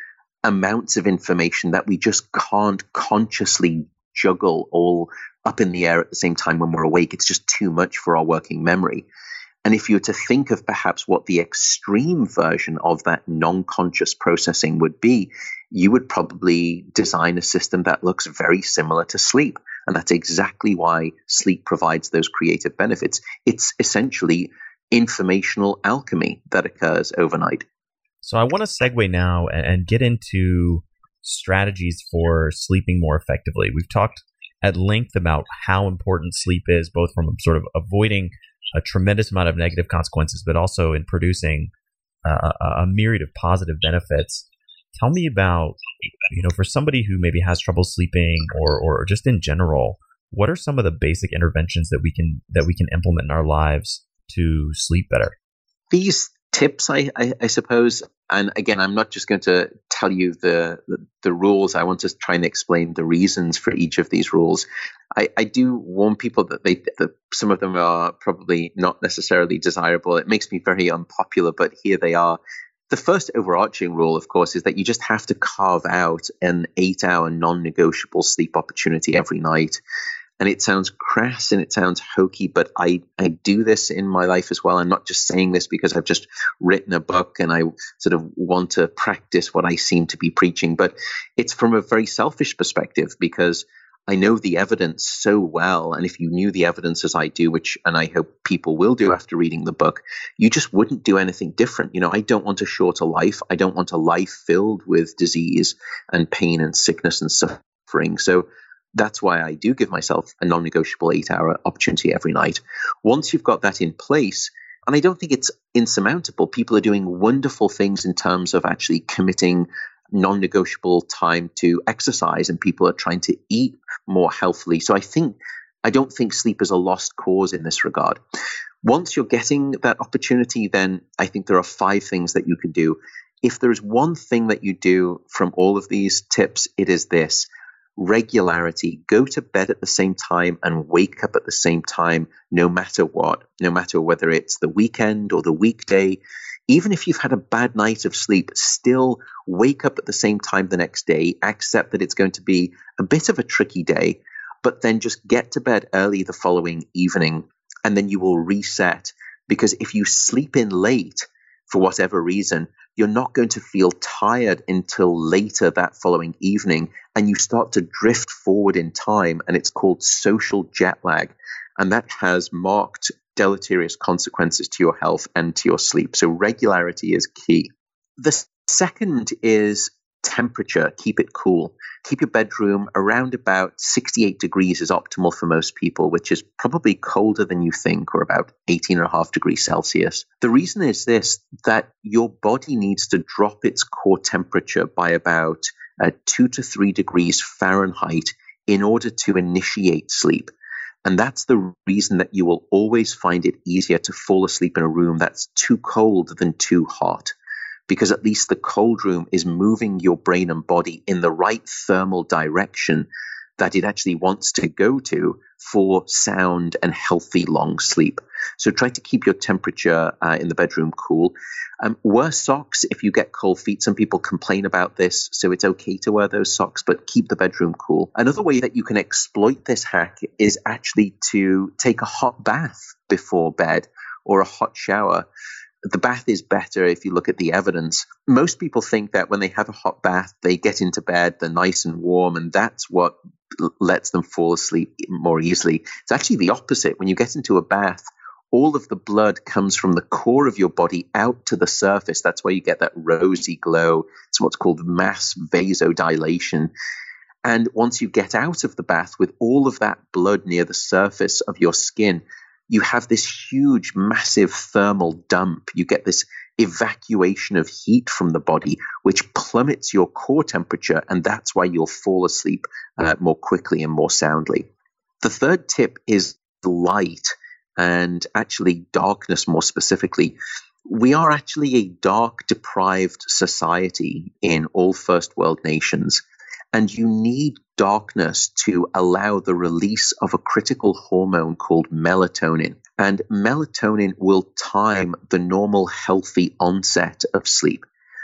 amounts of information that we just can't consciously juggle all up in the air at the same time when we're awake. It's just too much for our working memory. And if you were to think of perhaps what the extreme version of that non-conscious processing would be, you would probably design a system that looks very similar to sleep. And that's exactly why sleep provides those creative benefits. It's essentially informational alchemy that occurs overnight. So I want to segue now and get into strategies for sleeping more effectively. We've talked at length about how important sleep is, both from sort of avoiding a tremendous amount of negative consequences, but also in producing uh, a, a myriad of positive benefits. Tell me about, you know, for somebody who maybe has trouble sleeping or or just in general, what are some of the basic interventions that we can that we can implement in our lives to sleep better? These tips, I, I, I suppose, and again, I'm not just going to tell you the, the, the rules. I want to try and explain the reasons for each of these rules. I, I do warn people that they that some of them are probably not necessarily desirable. It makes me very unpopular, but here they are. The first overarching rule, of course, is that you just have to carve out an eight-hour non-negotiable sleep opportunity every night. And it sounds crass and it sounds hokey, but I, I do this in my life as well. I'm not just saying this because I've just written a book and I sort of want to practice what I seem to be preaching, but it's from a very selfish perspective because I know the evidence so well. And if you knew the evidence as I do, which, and I hope people will do after reading the book, you just wouldn't do anything different. You know, I don't want a shorter life. I don't want a life filled with disease and pain and sickness and suffering. So that's why I do give myself a non-negotiable eight-hour opportunity every night. Once you've got that in place, and I don't think it's insurmountable, people are doing wonderful things in terms of actually committing non-negotiable time to exercise, and people are trying to eat more healthily. So I think, I don't think sleep is a lost cause in this regard. Once you're getting that opportunity, then I think there are five things that you can do. If there's one thing that you do from all of these tips, it is this: regularity. Go to bed at the same time and wake up at the same time, no matter what, no matter whether it's the weekend or the weekday. Even if you've had a bad night of sleep, still wake up at the same time the next day, accept that it's going to be a bit of a tricky day, but then just get to bed early the following evening, and then you will reset. Because if you sleep in late, for whatever reason, you're not going to feel tired until later that following evening, and you start to drift forward in time, and it's called social jet lag. And that has marked deleterious consequences to your health and to your sleep. So regularity is key. The second is temperature. Keep it cool. Keep your bedroom around about sixty-eight degrees is optimal for most people, which is probably colder than you think, or about eighteen and a half degrees Celsius. The reason is this, that your body needs to drop its core temperature by about uh, two to three degrees Fahrenheit in order to initiate sleep. And that's the reason that you will always find it easier to fall asleep in a room that's too cold than too hot, because at least the cold room is moving your brain and body in the right thermal direction that it actually wants to go to for sound and healthy long sleep. So try to keep your temperature uh, in the bedroom cool. Um, wear socks if you get cold feet. Some people complain about this, so it's okay to wear those socks, but keep the bedroom cool. Another way that you can exploit this hack is actually to take a hot bath before bed or a hot shower. The bath is better if you look at the evidence. Most people think that when they have a hot bath, they get into bed, they're nice and warm, and that's what l- lets them fall asleep more easily. It's actually the opposite. When you get into a bath, all of the blood comes from the core of your body out to the surface. That's why you get that rosy glow. It's what's called mass vasodilation. And once you get out of the bath with all of that blood near the surface of your skin, you have this huge, massive thermal dump. You get this evacuation of heat from the body, which plummets your core temperature, and that's why you'll fall asleep uh, more quickly and more soundly. The third tip is light, and actually darkness more specifically. We are actually a dark-deprived society in all first world nations, and you need darkness to allow the release of a critical hormone called melatonin. And melatonin will time the normal healthy onset of sleep.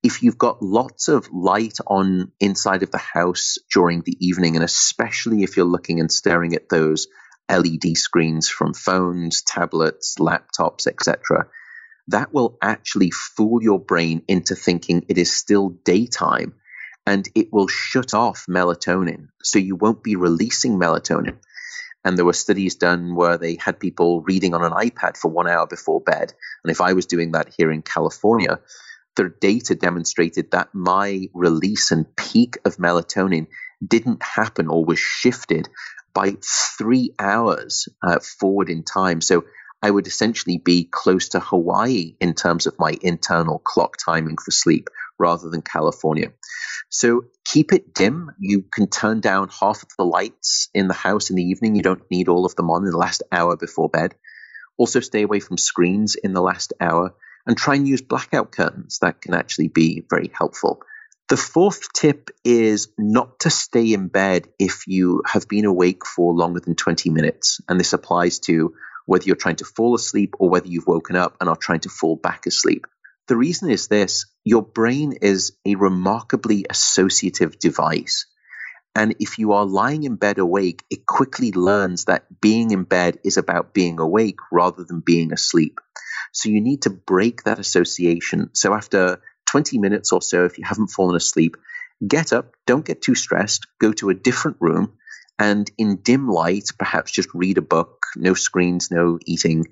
If you've got lots of light on inside of the house during the evening, and especially if you're looking and staring at those L E D screens from phones, tablets, laptops, et cetera, that will actually fool your brain into thinking it is still daytime, and it will shut off melatonin. So you won't be releasing melatonin. And there were studies done where they had people reading on an iPad for one hour before bed. And if I was doing that here in California, their data demonstrated that my release and peak of melatonin didn't happen or was shifted by three hours uh, forward in time. So I would essentially be close to Hawaii in terms of my internal clock timing for sleep rather than California. So keep it dim. You can turn down half of the lights in the house in the evening. You don't need all of them on in the last hour before bed. Also stay away from screens in the last hour and try and use blackout curtains. That can actually be very helpful. The fourth tip is not to stay in bed if you have been awake for longer than twenty minutes. And this applies to whether you're trying to fall asleep or whether you've woken up and are trying to fall back asleep. The reason is this: your brain is a remarkably associative device. And if you are lying in bed awake, it quickly learns that being in bed is about being awake rather than being asleep. So you need to break that association. So after twenty minutes or so, if you haven't fallen asleep, get up, don't get too stressed, go to a different room, and in dim light, perhaps just read a book, no screens, no eating.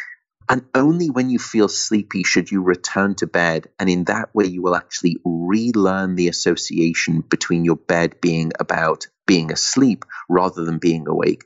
And only when you feel sleepy should you return to bed. And in that way, you will actually relearn the association between your bed being about being asleep rather than being awake.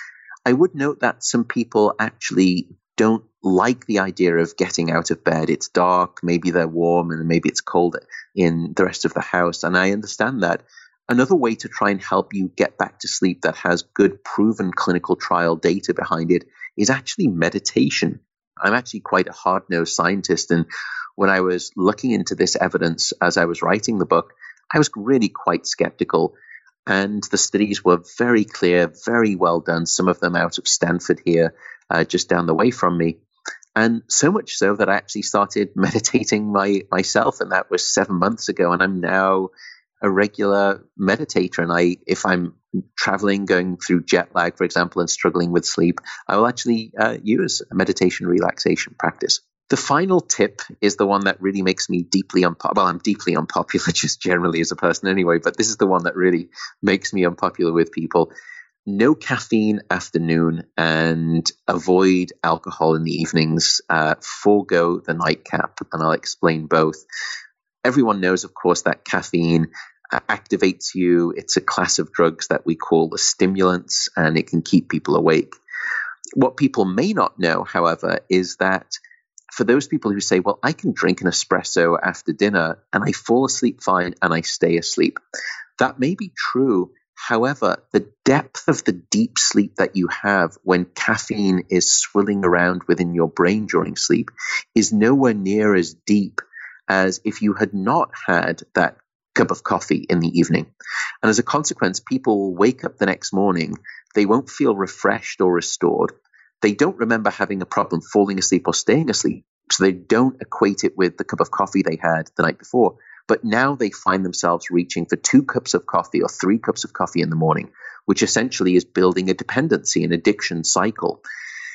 I would note that some people actually don't like the idea of getting out of bed. It's dark, maybe they're warm, and maybe it's cold in the rest of the house. And I understand that. Another way to try and help you get back to sleep that has good proven clinical trial data behind it is actually meditation. I'm actually quite a hard-nosed scientist, and when I was looking into this evidence as I was writing the book, I was really quite skeptical. And the studies were very clear, very well done, some of them out of Stanford here, uh, just down the way from me. And so much so that I actually started meditating my, myself, and that was seven months ago, and I'm now a regular meditator. And I, if I'm traveling, going through jet lag, for example, and struggling with sleep, I will actually uh, use a meditation relaxation practice. The final tip is the one that really makes me deeply unpopular. Well, I'm deeply unpopular just generally as a person anyway, but this is the one that really makes me unpopular with people. No caffeine afternoon and avoid alcohol in the evenings. Uh, forego the nightcap, and I'll explain both. Everyone knows, of course, that caffeine activates you. It's a class of drugs that we call the stimulants, and it can keep people awake. What people may not know, however, is that for those people who say, well, I can drink an espresso after dinner and I fall asleep fine and I stay asleep, that may be true. However, the depth of the deep sleep that you have when caffeine is swirling around within your brain during sleep is nowhere near as deep as if you had not had that cup of coffee in the evening. And as a consequence, people wake up the next morning, they won't feel refreshed or restored. They don't remember having a problem falling asleep or staying asleep, so they don't equate it with the cup of coffee they had the night before. But now they find themselves reaching for two cups of coffee or three cups of coffee in the morning, which essentially is building a dependency, an addiction cycle.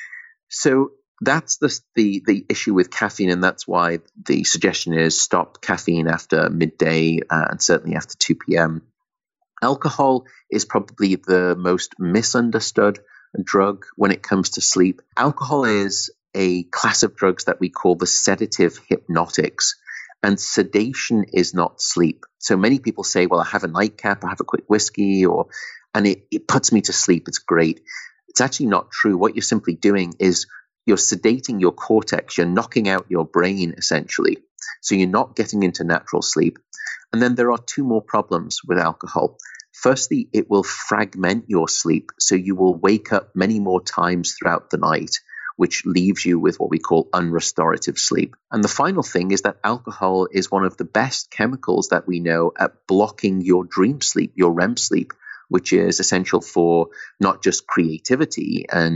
So that's the, the the issue with caffeine, and that's why the suggestion is stop caffeine after midday uh, and certainly after two p.m. Alcohol is probably the most misunderstood drug when it comes to sleep. Alcohol is a class of drugs that we call the sedative hypnotics, and sedation is not sleep. So many people say, well, I have a nightcap, I have a quick whiskey, or and it, it puts me to sleep. It's great. It's actually not true. What you're simply doing is you're sedating your cortex. You're knocking out your brain, essentially. So you're not getting into natural sleep. And then there are two more problems with alcohol. Firstly, it will fragment your sleep. So you will wake up many more times throughout the night, which leaves you with what we call unrestorative sleep. And the final thing is that alcohol is one of the best chemicals that we know at blocking your dream sleep, your R E M sleep, which is essential for not just creativity and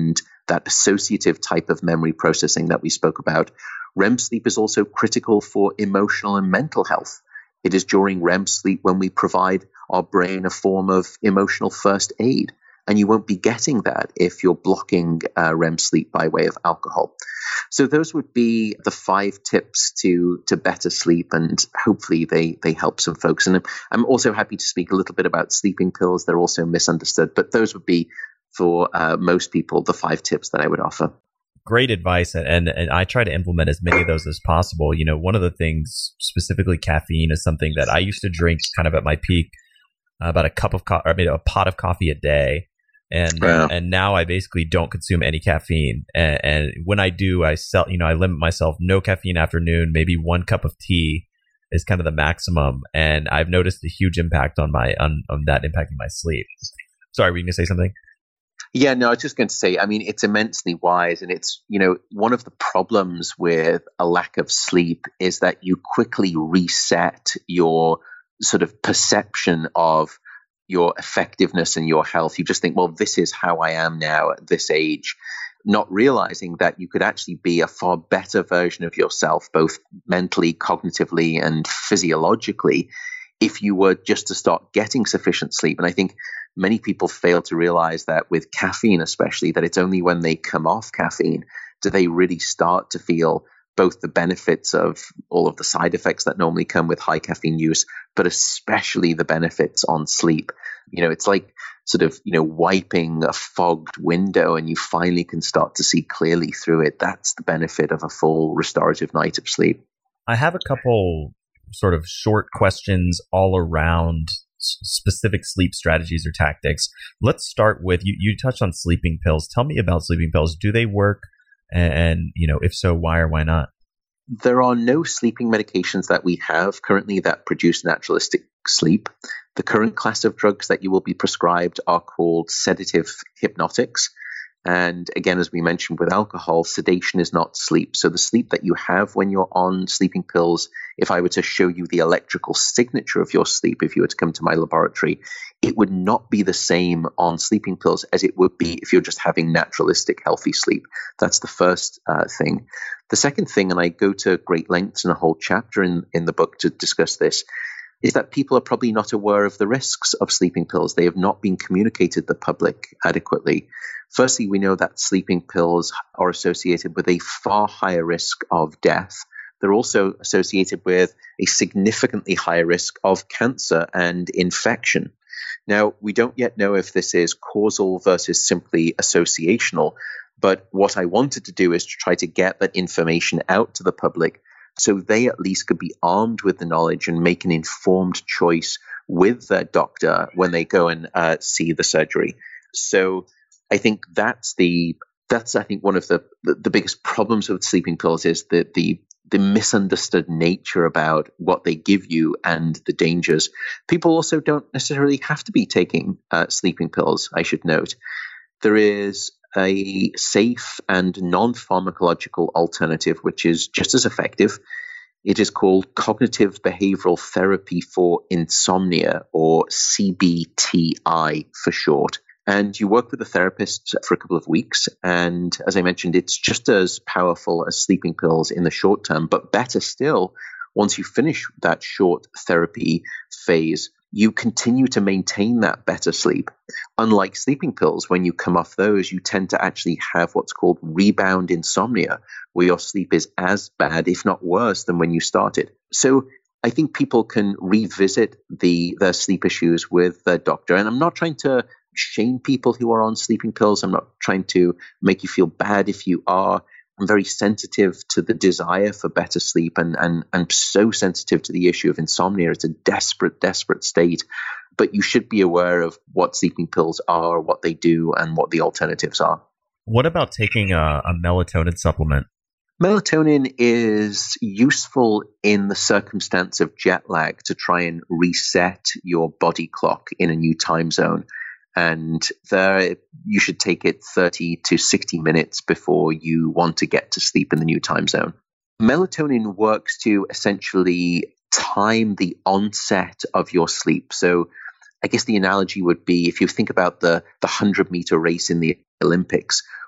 that associative type of memory processing that we spoke about. R E M sleep is also critical for emotional and mental health. It is during R E M sleep when we provide our brain a form of emotional first aid. And you won't be getting that if you're blocking uh, R E M sleep by way of alcohol. So those would be the five tips to to better sleep, and hopefully they they help some folks. And I'm also happy to speak a little bit about sleeping pills. They're also misunderstood, but those would be for uh, most people the five tips that I would offer. Great advice, and and I try to implement as many of those as possible. You know, one of the things, specifically caffeine, is something that I used to drink kind of at my peak, uh, about a cup of coffee, I mean, a pot of coffee a day. And wow. and now I basically don't consume any caffeine. And, and when I do, I sell, you know, I limit myself no caffeine afternoon, maybe one cup of tea is kind of the maximum. And I've noticed a huge impact on my on, on that impacting my sleep. Sorry, were you going to say something? Yeah, no, I was just going to say, I mean, it's immensely wise. And it's, you know, one of the problems with a lack of sleep is that you quickly reset your sort of perception of your effectiveness and your health. You just think, well, this is how I am now at this age, not realizing that you could actually be a far better version of yourself, both mentally, cognitively, and physiologically, if you were just to start getting sufficient sleep. And I think many people fail to realize that with caffeine, especially, that it's only when they come off caffeine do they really start to feel both the benefits of all of the side effects that normally come with high caffeine use, but especially the benefits on sleep. You know, it's like sort of, you know, wiping a fogged window and you finally can start to see clearly through it. That's the benefit of a full restorative night of sleep. I have a couple sort of short questions all around specific sleep strategies or tactics. Let's start with, you, you touched on sleeping pills. Tell me about sleeping pills. Do they work? And, you know, if so, why or why not? There are no sleeping medications that we have currently that produce naturalistic sleep. The current class of drugs that you will be prescribed are called sedative hypnotics. And again, as we mentioned with alcohol, sedation is not sleep. So the sleep that you have when you're on sleeping pills, if I were to show you the electrical signature of your sleep, if you were to come to my laboratory, it would not be the same on sleeping pills as it would be if you're just having naturalistic healthy sleep. That's the first uh, thing. The second thing, and I go to great lengths in a whole chapter in, in the book to discuss this, is that people are probably not aware of the risks of sleeping pills. They have not been communicated to the public adequately. Firstly, we know that sleeping pills are associated with a far higher risk of death. They're also associated with a significantly higher risk of cancer and infection. Now, we don't yet know if this is causal versus simply associational, but what I wanted to do is to try to get that information out to the public so they at least could be armed with the knowledge and make an informed choice with their doctor when they go and uh, see the surgery. So I think that's the that's I think one of the, the, the biggest problems with sleeping pills is the, the the misunderstood nature about what they give you and the dangers. People also don't necessarily have to be taking uh, sleeping pills, I should note. There is a safe and non-pharmacological alternative, which is just as effective. It is called cognitive behavioral therapy for insomnia, or C B T I for short. And you work with a therapist for a couple of weeks. And as I mentioned, it's just as powerful as sleeping pills in the short term, but better still, once you finish that short therapy phase, you continue to maintain that better sleep. Unlike sleeping pills, when you come off those, you tend to actually have what's called rebound insomnia, where your sleep is as bad, if not worse, than when you started. So I think people can revisit the their sleep issues with their doctor. And I'm not trying to shame people who are on sleeping pills. I'm not trying to make you feel bad if you are. I'm very sensitive to the desire for better sleep, and, and I'm so sensitive to the issue of insomnia. It's a desperate, desperate state. But you should be aware of what sleeping pills are, what they do, and what the alternatives are. What about taking a, a melatonin supplement? Melatonin is useful in the circumstance of jet lag to try and reset your body clock in a new time zone. And there, you should take it thirty to sixty minutes before you want to get to sleep in the new time zone. Melatonin works to essentially time the onset of your sleep. So I guess the analogy would be, if you think about the, the hundred meter race in the Olympics,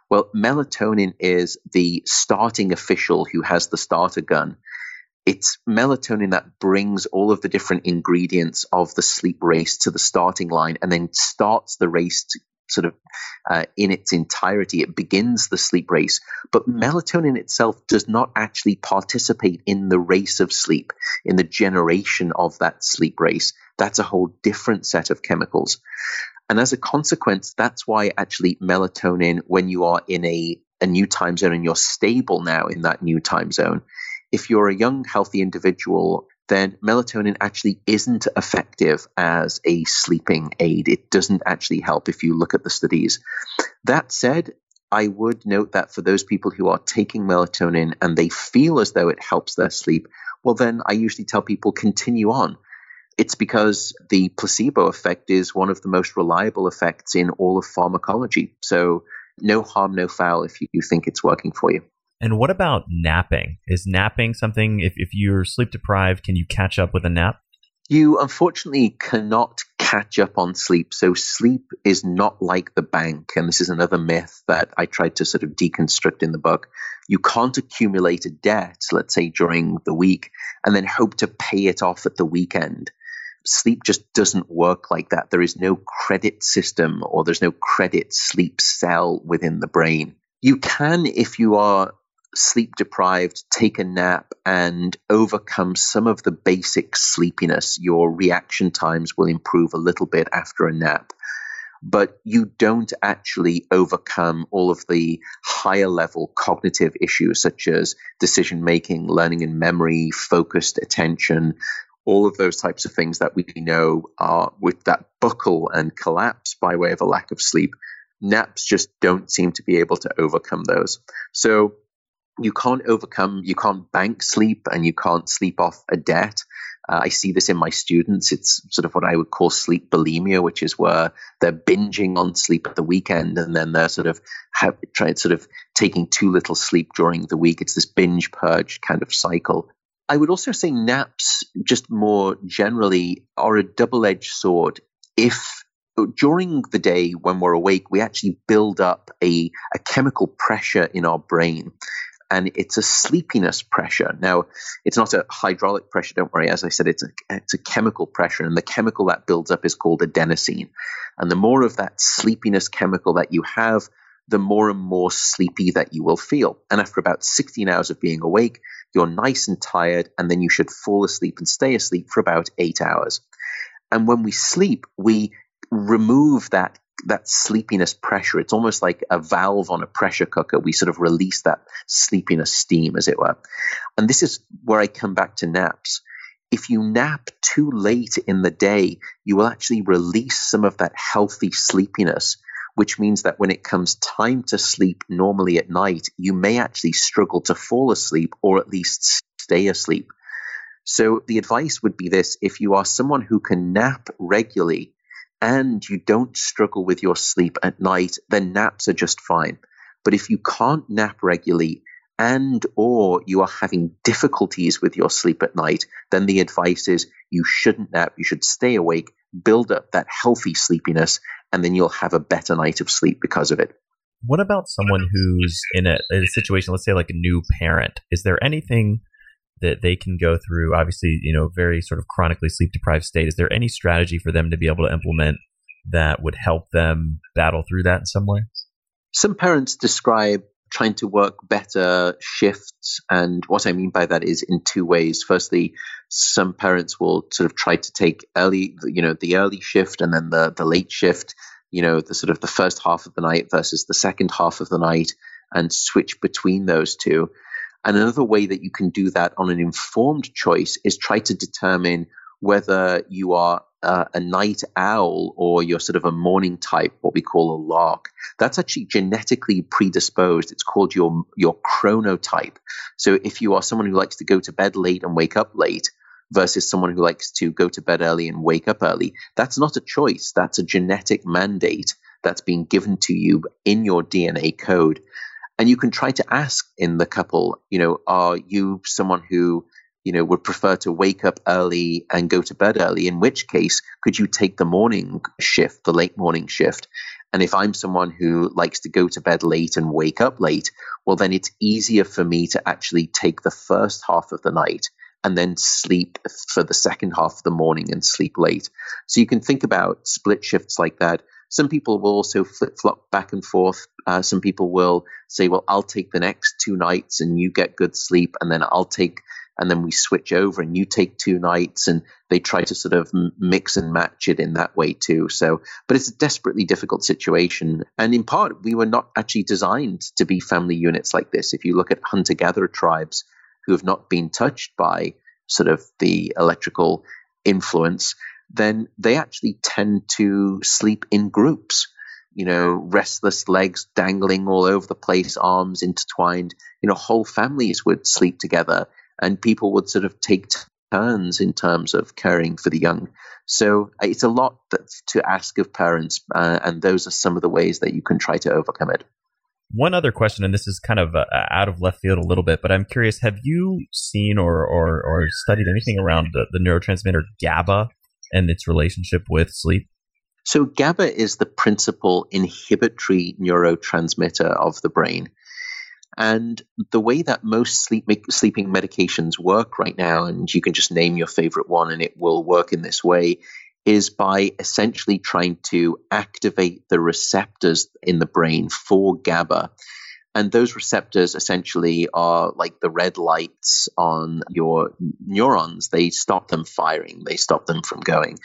Well, melatonin is the starting official who has the starter gun. It's melatonin that brings all of the different ingredients of the sleep race to the starting line and then starts the race to sort of uh, in its entirety. It begins the sleep race. But melatonin itself does not actually participate in the race of sleep, in the generation of that sleep race. That's a whole different set of chemicals. And as a consequence, that's why actually melatonin, when you are in a, a new time zone and you're stable now in that new time zone, if you're a young, healthy individual, then melatonin actually isn't effective as a sleeping aid. It doesn't actually help if you look at the studies. That said, I would note that for those people who are taking melatonin and they feel as though it helps their sleep, well, then I usually tell people continue on. It's because the placebo effect is one of the most reliable effects in all of pharmacology. So no harm, no foul if you, you think it's working for you. And what about napping? Is napping something, if, if you're sleep deprived, can you catch up with a nap? You unfortunately cannot catch up on sleep. So sleep is not like the bank. And this is another myth that I tried to sort of deconstruct in the book. You can't accumulate a debt, let's say during the week, and then hope to pay it off at the weekend. Sleep just doesn't work like that. There is no credit system or there's no credit sleep cell within the brain. You can, if you are sleep deprived, take a nap and overcome some of the basic sleepiness. Your reaction times will improve a little bit after a nap, but you don't actually overcome all of the higher level cognitive issues such as decision making, learning and memory, focused attention, all of those types of things that we know are with that buckle and collapse by way of a lack of sleep. Naps just don't seem to be able to overcome those. So you can't overcome, you can't bank sleep and you can't sleep off a debt. Uh, I see this in my students. It's sort of what I would call sleep bulimia, which is where they're binging on sleep at the weekend and then they're sort of have, trying sort of taking too little sleep during the week. It's this binge purge kind of cycle. I would also say naps, just more generally, are a double-edged sword. If during the day when we're awake, we actually build up a, a chemical pressure in our brain. And it's a sleepiness pressure. Now, it's not a hydraulic pressure, don't worry. As I said, it's a, it's a chemical pressure. And the chemical that builds up is called adenosine. And the more of that sleepiness chemical that you have, the more and more sleepy that you will feel. And after about sixteen hours of being awake, you're nice and tired, and then you should fall asleep and stay asleep for about eight hours. And when we sleep, we remove that that sleepiness pressure. It's almost like a valve on a pressure cooker. We sort of release that sleepiness steam, as it were. And this is where I come back to naps. If you nap too late in the day, you will actually release some of that healthy sleepiness, which means that when it comes time to sleep normally at night, you may actually struggle to fall asleep or at least stay asleep. So the advice would be this: if you are someone who can nap regularly and you don't struggle with your sleep at night, then naps are just fine. But if you can't nap regularly and or you are having difficulties with your sleep at night, then the advice is you shouldn't nap. You should stay awake, build up that healthy sleepiness, and then you'll have a better night of sleep because of it. What about someone who's in a, in a situation, let's say like a new parent? Is there anything that they can go through, obviously, you know, very sort of chronically sleep deprived state? Is there any strategy for them to be able to implement that would help them battle through that in some way? Some parents describe trying to work better shifts. And what I mean by that is in two ways. Firstly, some parents will sort of try to take early, you know, the early shift and then the, the late shift, you know, the sort of the first half of the night versus the second half of the night, and switch between those two. And another way that you can do that on an informed choice is try to determine whether you are uh, a night owl or you're sort of a morning type, what we call a lark. That's actually genetically predisposed. It's called your, your chronotype. So if you are someone who likes to go to bed late and wake up late versus someone who likes to go to bed early and wake up early, that's not a choice. That's a genetic mandate that's being given to you in your D N A code. And you can try to ask in the couple, you know, are you someone who, you know, would prefer to wake up early and go to bed early? In which case, could you take the morning shift, the late morning shift? And if I'm someone who likes to go to bed late and wake up late, well, then it's easier for me to actually take the first half of the night and then sleep for the second half of the morning and sleep late. So you can think about split shifts like that. Some people will also flip-flop back and forth. Uh, some people will say, well, I'll take the next two nights and you get good sleep, and then I'll take, and then we switch over and you take two nights, and they try to sort of mix and match it in that way too. So, but it's a desperately difficult situation. And in part, we were not actually designed to be family units like this. If you look at hunter-gatherer tribes who have not been touched by sort of the electrical influence, then they actually tend to sleep in groups, you know, restless legs dangling all over the place, arms intertwined. You know, whole families would sleep together, and people would sort of take turns in terms of caring for the young. So it's a lot that, to ask of parents, uh, and those are some of the ways that you can try to overcome it. One other question, and this is kind of uh, out of left field a little bit, but I'm curious, have you seen or or, or studied anything around the, the neurotransmitter GABA and its relationship with sleep? So GABA is the principal inhibitory neurotransmitter of the brain. And the way that most sleep sleeping medications work right now, and you can just name your favorite one and it will work in this way, is by essentially trying to activate the receptors in the brain for GABA. And those receptors essentially are like the red lights on your neurons. They stop them firing. They stop them from going.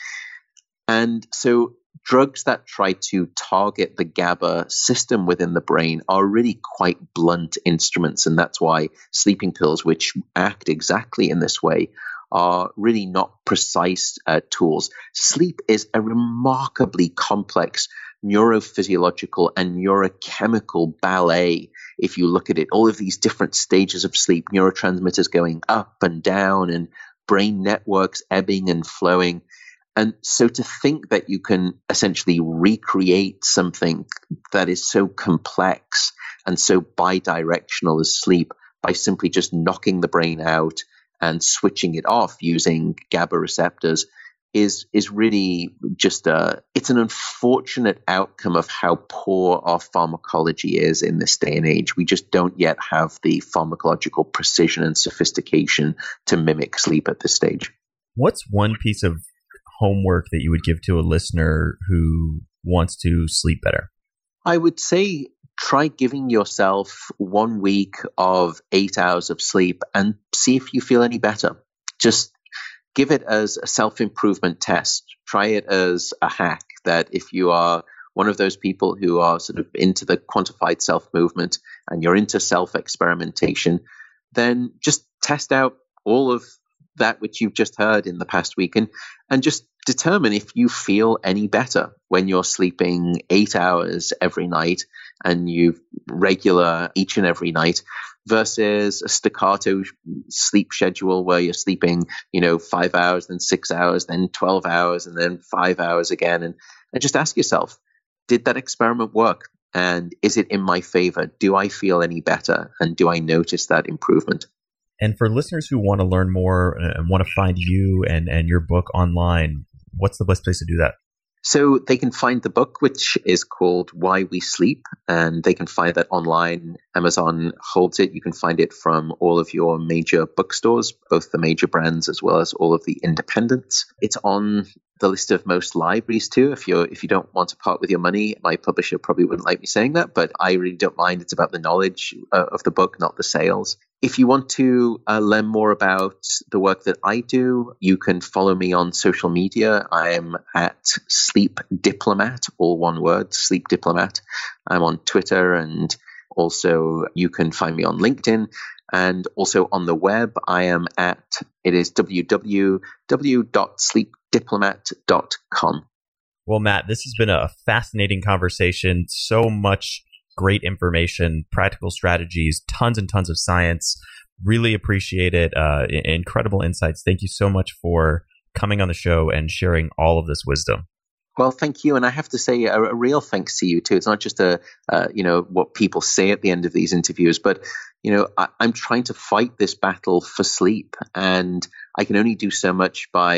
And so drugs that try to target the GABA system within the brain are really quite blunt instruments. And that's why sleeping pills, which act exactly in this way, are really not precise uh, tools. Sleep is a remarkably complex neurophysiological and neurochemical ballet. If you look at it, all of these different stages of sleep, neurotransmitters going up and down and brain networks ebbing and flowing. And so to think that you can essentially recreate something that is so complex and so bidirectional as sleep by simply just knocking the brain out and switching it off using GABA receptors is is really just a, it's an unfortunate outcome of how poor our pharmacology is in this day and age. We just don't yet have the pharmacological precision and sophistication to mimic sleep at this stage. What's one piece of homework that you would give to a listener who wants to sleep better? I would say try giving yourself one week of eight hours of sleep and see if you feel any better. Just give it as a self-improvement test. Try it as a hack that if you are one of those people who are sort of into the quantified self movement and you're into self-experimentation, then just test out all of that which you've just heard in the past week and, and just determine if you feel any better when you're sleeping eight hours every night and you regular each and every night versus a staccato sleep schedule where you're sleeping, you know, five hours, then six hours, then twelve hours, and then five hours again. And, and just ask yourself, did that experiment work? And is it in my favor? Do I feel any better? And do I notice that improvement? And for listeners who want to learn more and want to find you and, and your book online, what's the best place to do that? So they can find the book, which is called Why We Sleep, and they can find that online. Amazon holds it. You can find it from all of your major bookstores, both the major brands as well as all of the independents. It's on the list of most libraries too. If you're if you don't want to part with your money, my publisher probably wouldn't like me saying that, but I really don't mind. It's about the knowledge uh, of the book, not the sales. If you want to uh, learn more about the work that I do, you can follow me on social media. I am at Sleep Diplomat, all one word, Sleep Diplomat. I'm on Twitter, and also you can find me on LinkedIn. And also on the web, I am at, it is w w w dot sleep diplomat dot com. Well, Matt, this has been a fascinating conversation. So much great information, practical strategies, tons and tons of science. Really appreciate it. Uh, incredible insights. Thank you so much for coming on the show and sharing all of this wisdom. Well, thank you. And I have to say a, a real thanks to you too. It's not just a, uh, you know, what people say at the end of these interviews, but, you know, I, I'm trying to fight this battle for sleep, and I can only do so much by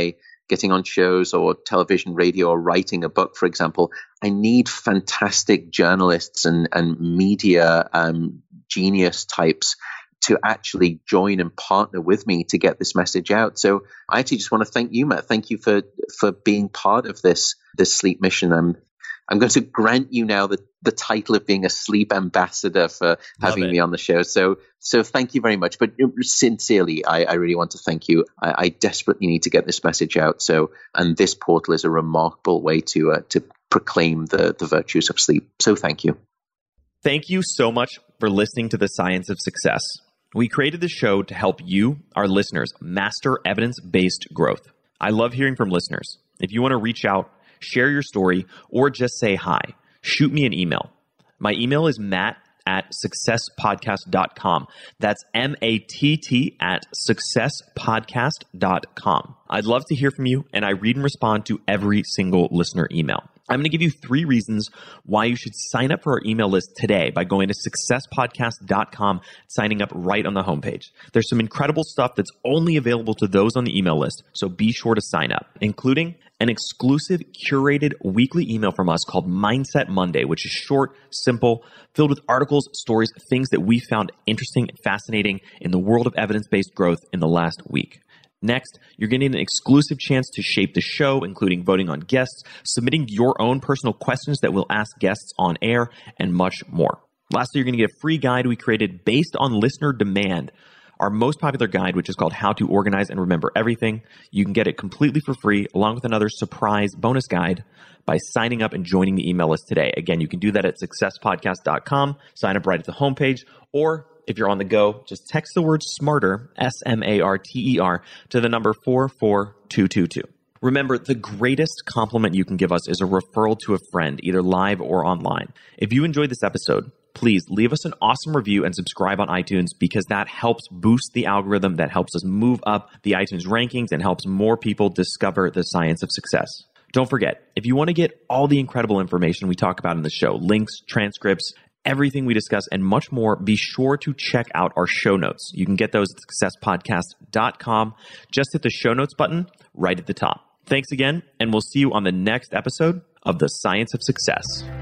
getting on shows or television, radio, or writing a book, for example, I need fantastic journalists and, and media um, genius types to actually join and partner with me to get this message out. So I actually just want to thank you, Matt. Thank you for for being part of this this sleep mission. I'm I'm going to grant you now the, the title of being a sleep ambassador for having me on the show. So so thank you very much. But sincerely, I, I really want to thank you. I, I desperately need to get this message out. So and this portal is a remarkable way to uh, to proclaim the the virtues of sleep. So thank you. Thank you so much for listening to The Science of Success. We created this show to help you, our listeners, master evidence-based growth. I love hearing from listeners. If you want to reach out, share your story, or just say hi, shoot me an email. My email is matt at success podcast dot com. That's M A T T at success podcast dot com. I'd love to hear from you, and I read and respond to every single listener email. I'm going to give you three reasons why you should sign up for our email list today by going to success podcast dot com, signing up right on the homepage. There's some incredible stuff that's only available to those on the email list, so be sure to sign up, including an exclusive curated weekly email from us called Mindset Monday, which is short, simple, filled with articles, stories, things that we found interesting and fascinating in the world of evidence-based growth in the last week. Next, you're getting an exclusive chance to shape the show, including voting on guests, submitting your own personal questions that we'll ask guests on air, and much more. Lastly, you're going to get a free guide we created based on listener demand, our most popular guide, which is called How to Organize and Remember Everything. You can get it completely for free, along with another surprise bonus guide by signing up and joining the email list today. Again, you can do that at success podcast dot com, sign up right at the homepage, or if you're on the go, just text the word SMARTER, S M A R T E R, to the number four four two two two. Remember, the greatest compliment you can give us is a referral to a friend, either live or online. If you enjoyed this episode, please leave us an awesome review and subscribe on iTunes, because that helps boost the algorithm, that helps us move up the iTunes rankings and helps more people discover the science of success. Don't forget, if you want to get all the incredible information we talk about in the show, links, transcripts, everything we discuss, and much more, be sure to check out our show notes. You can get those at success podcast dot com. Just hit the show notes button right at the top. Thanks again, and we'll see you on the next episode of The Science of Success.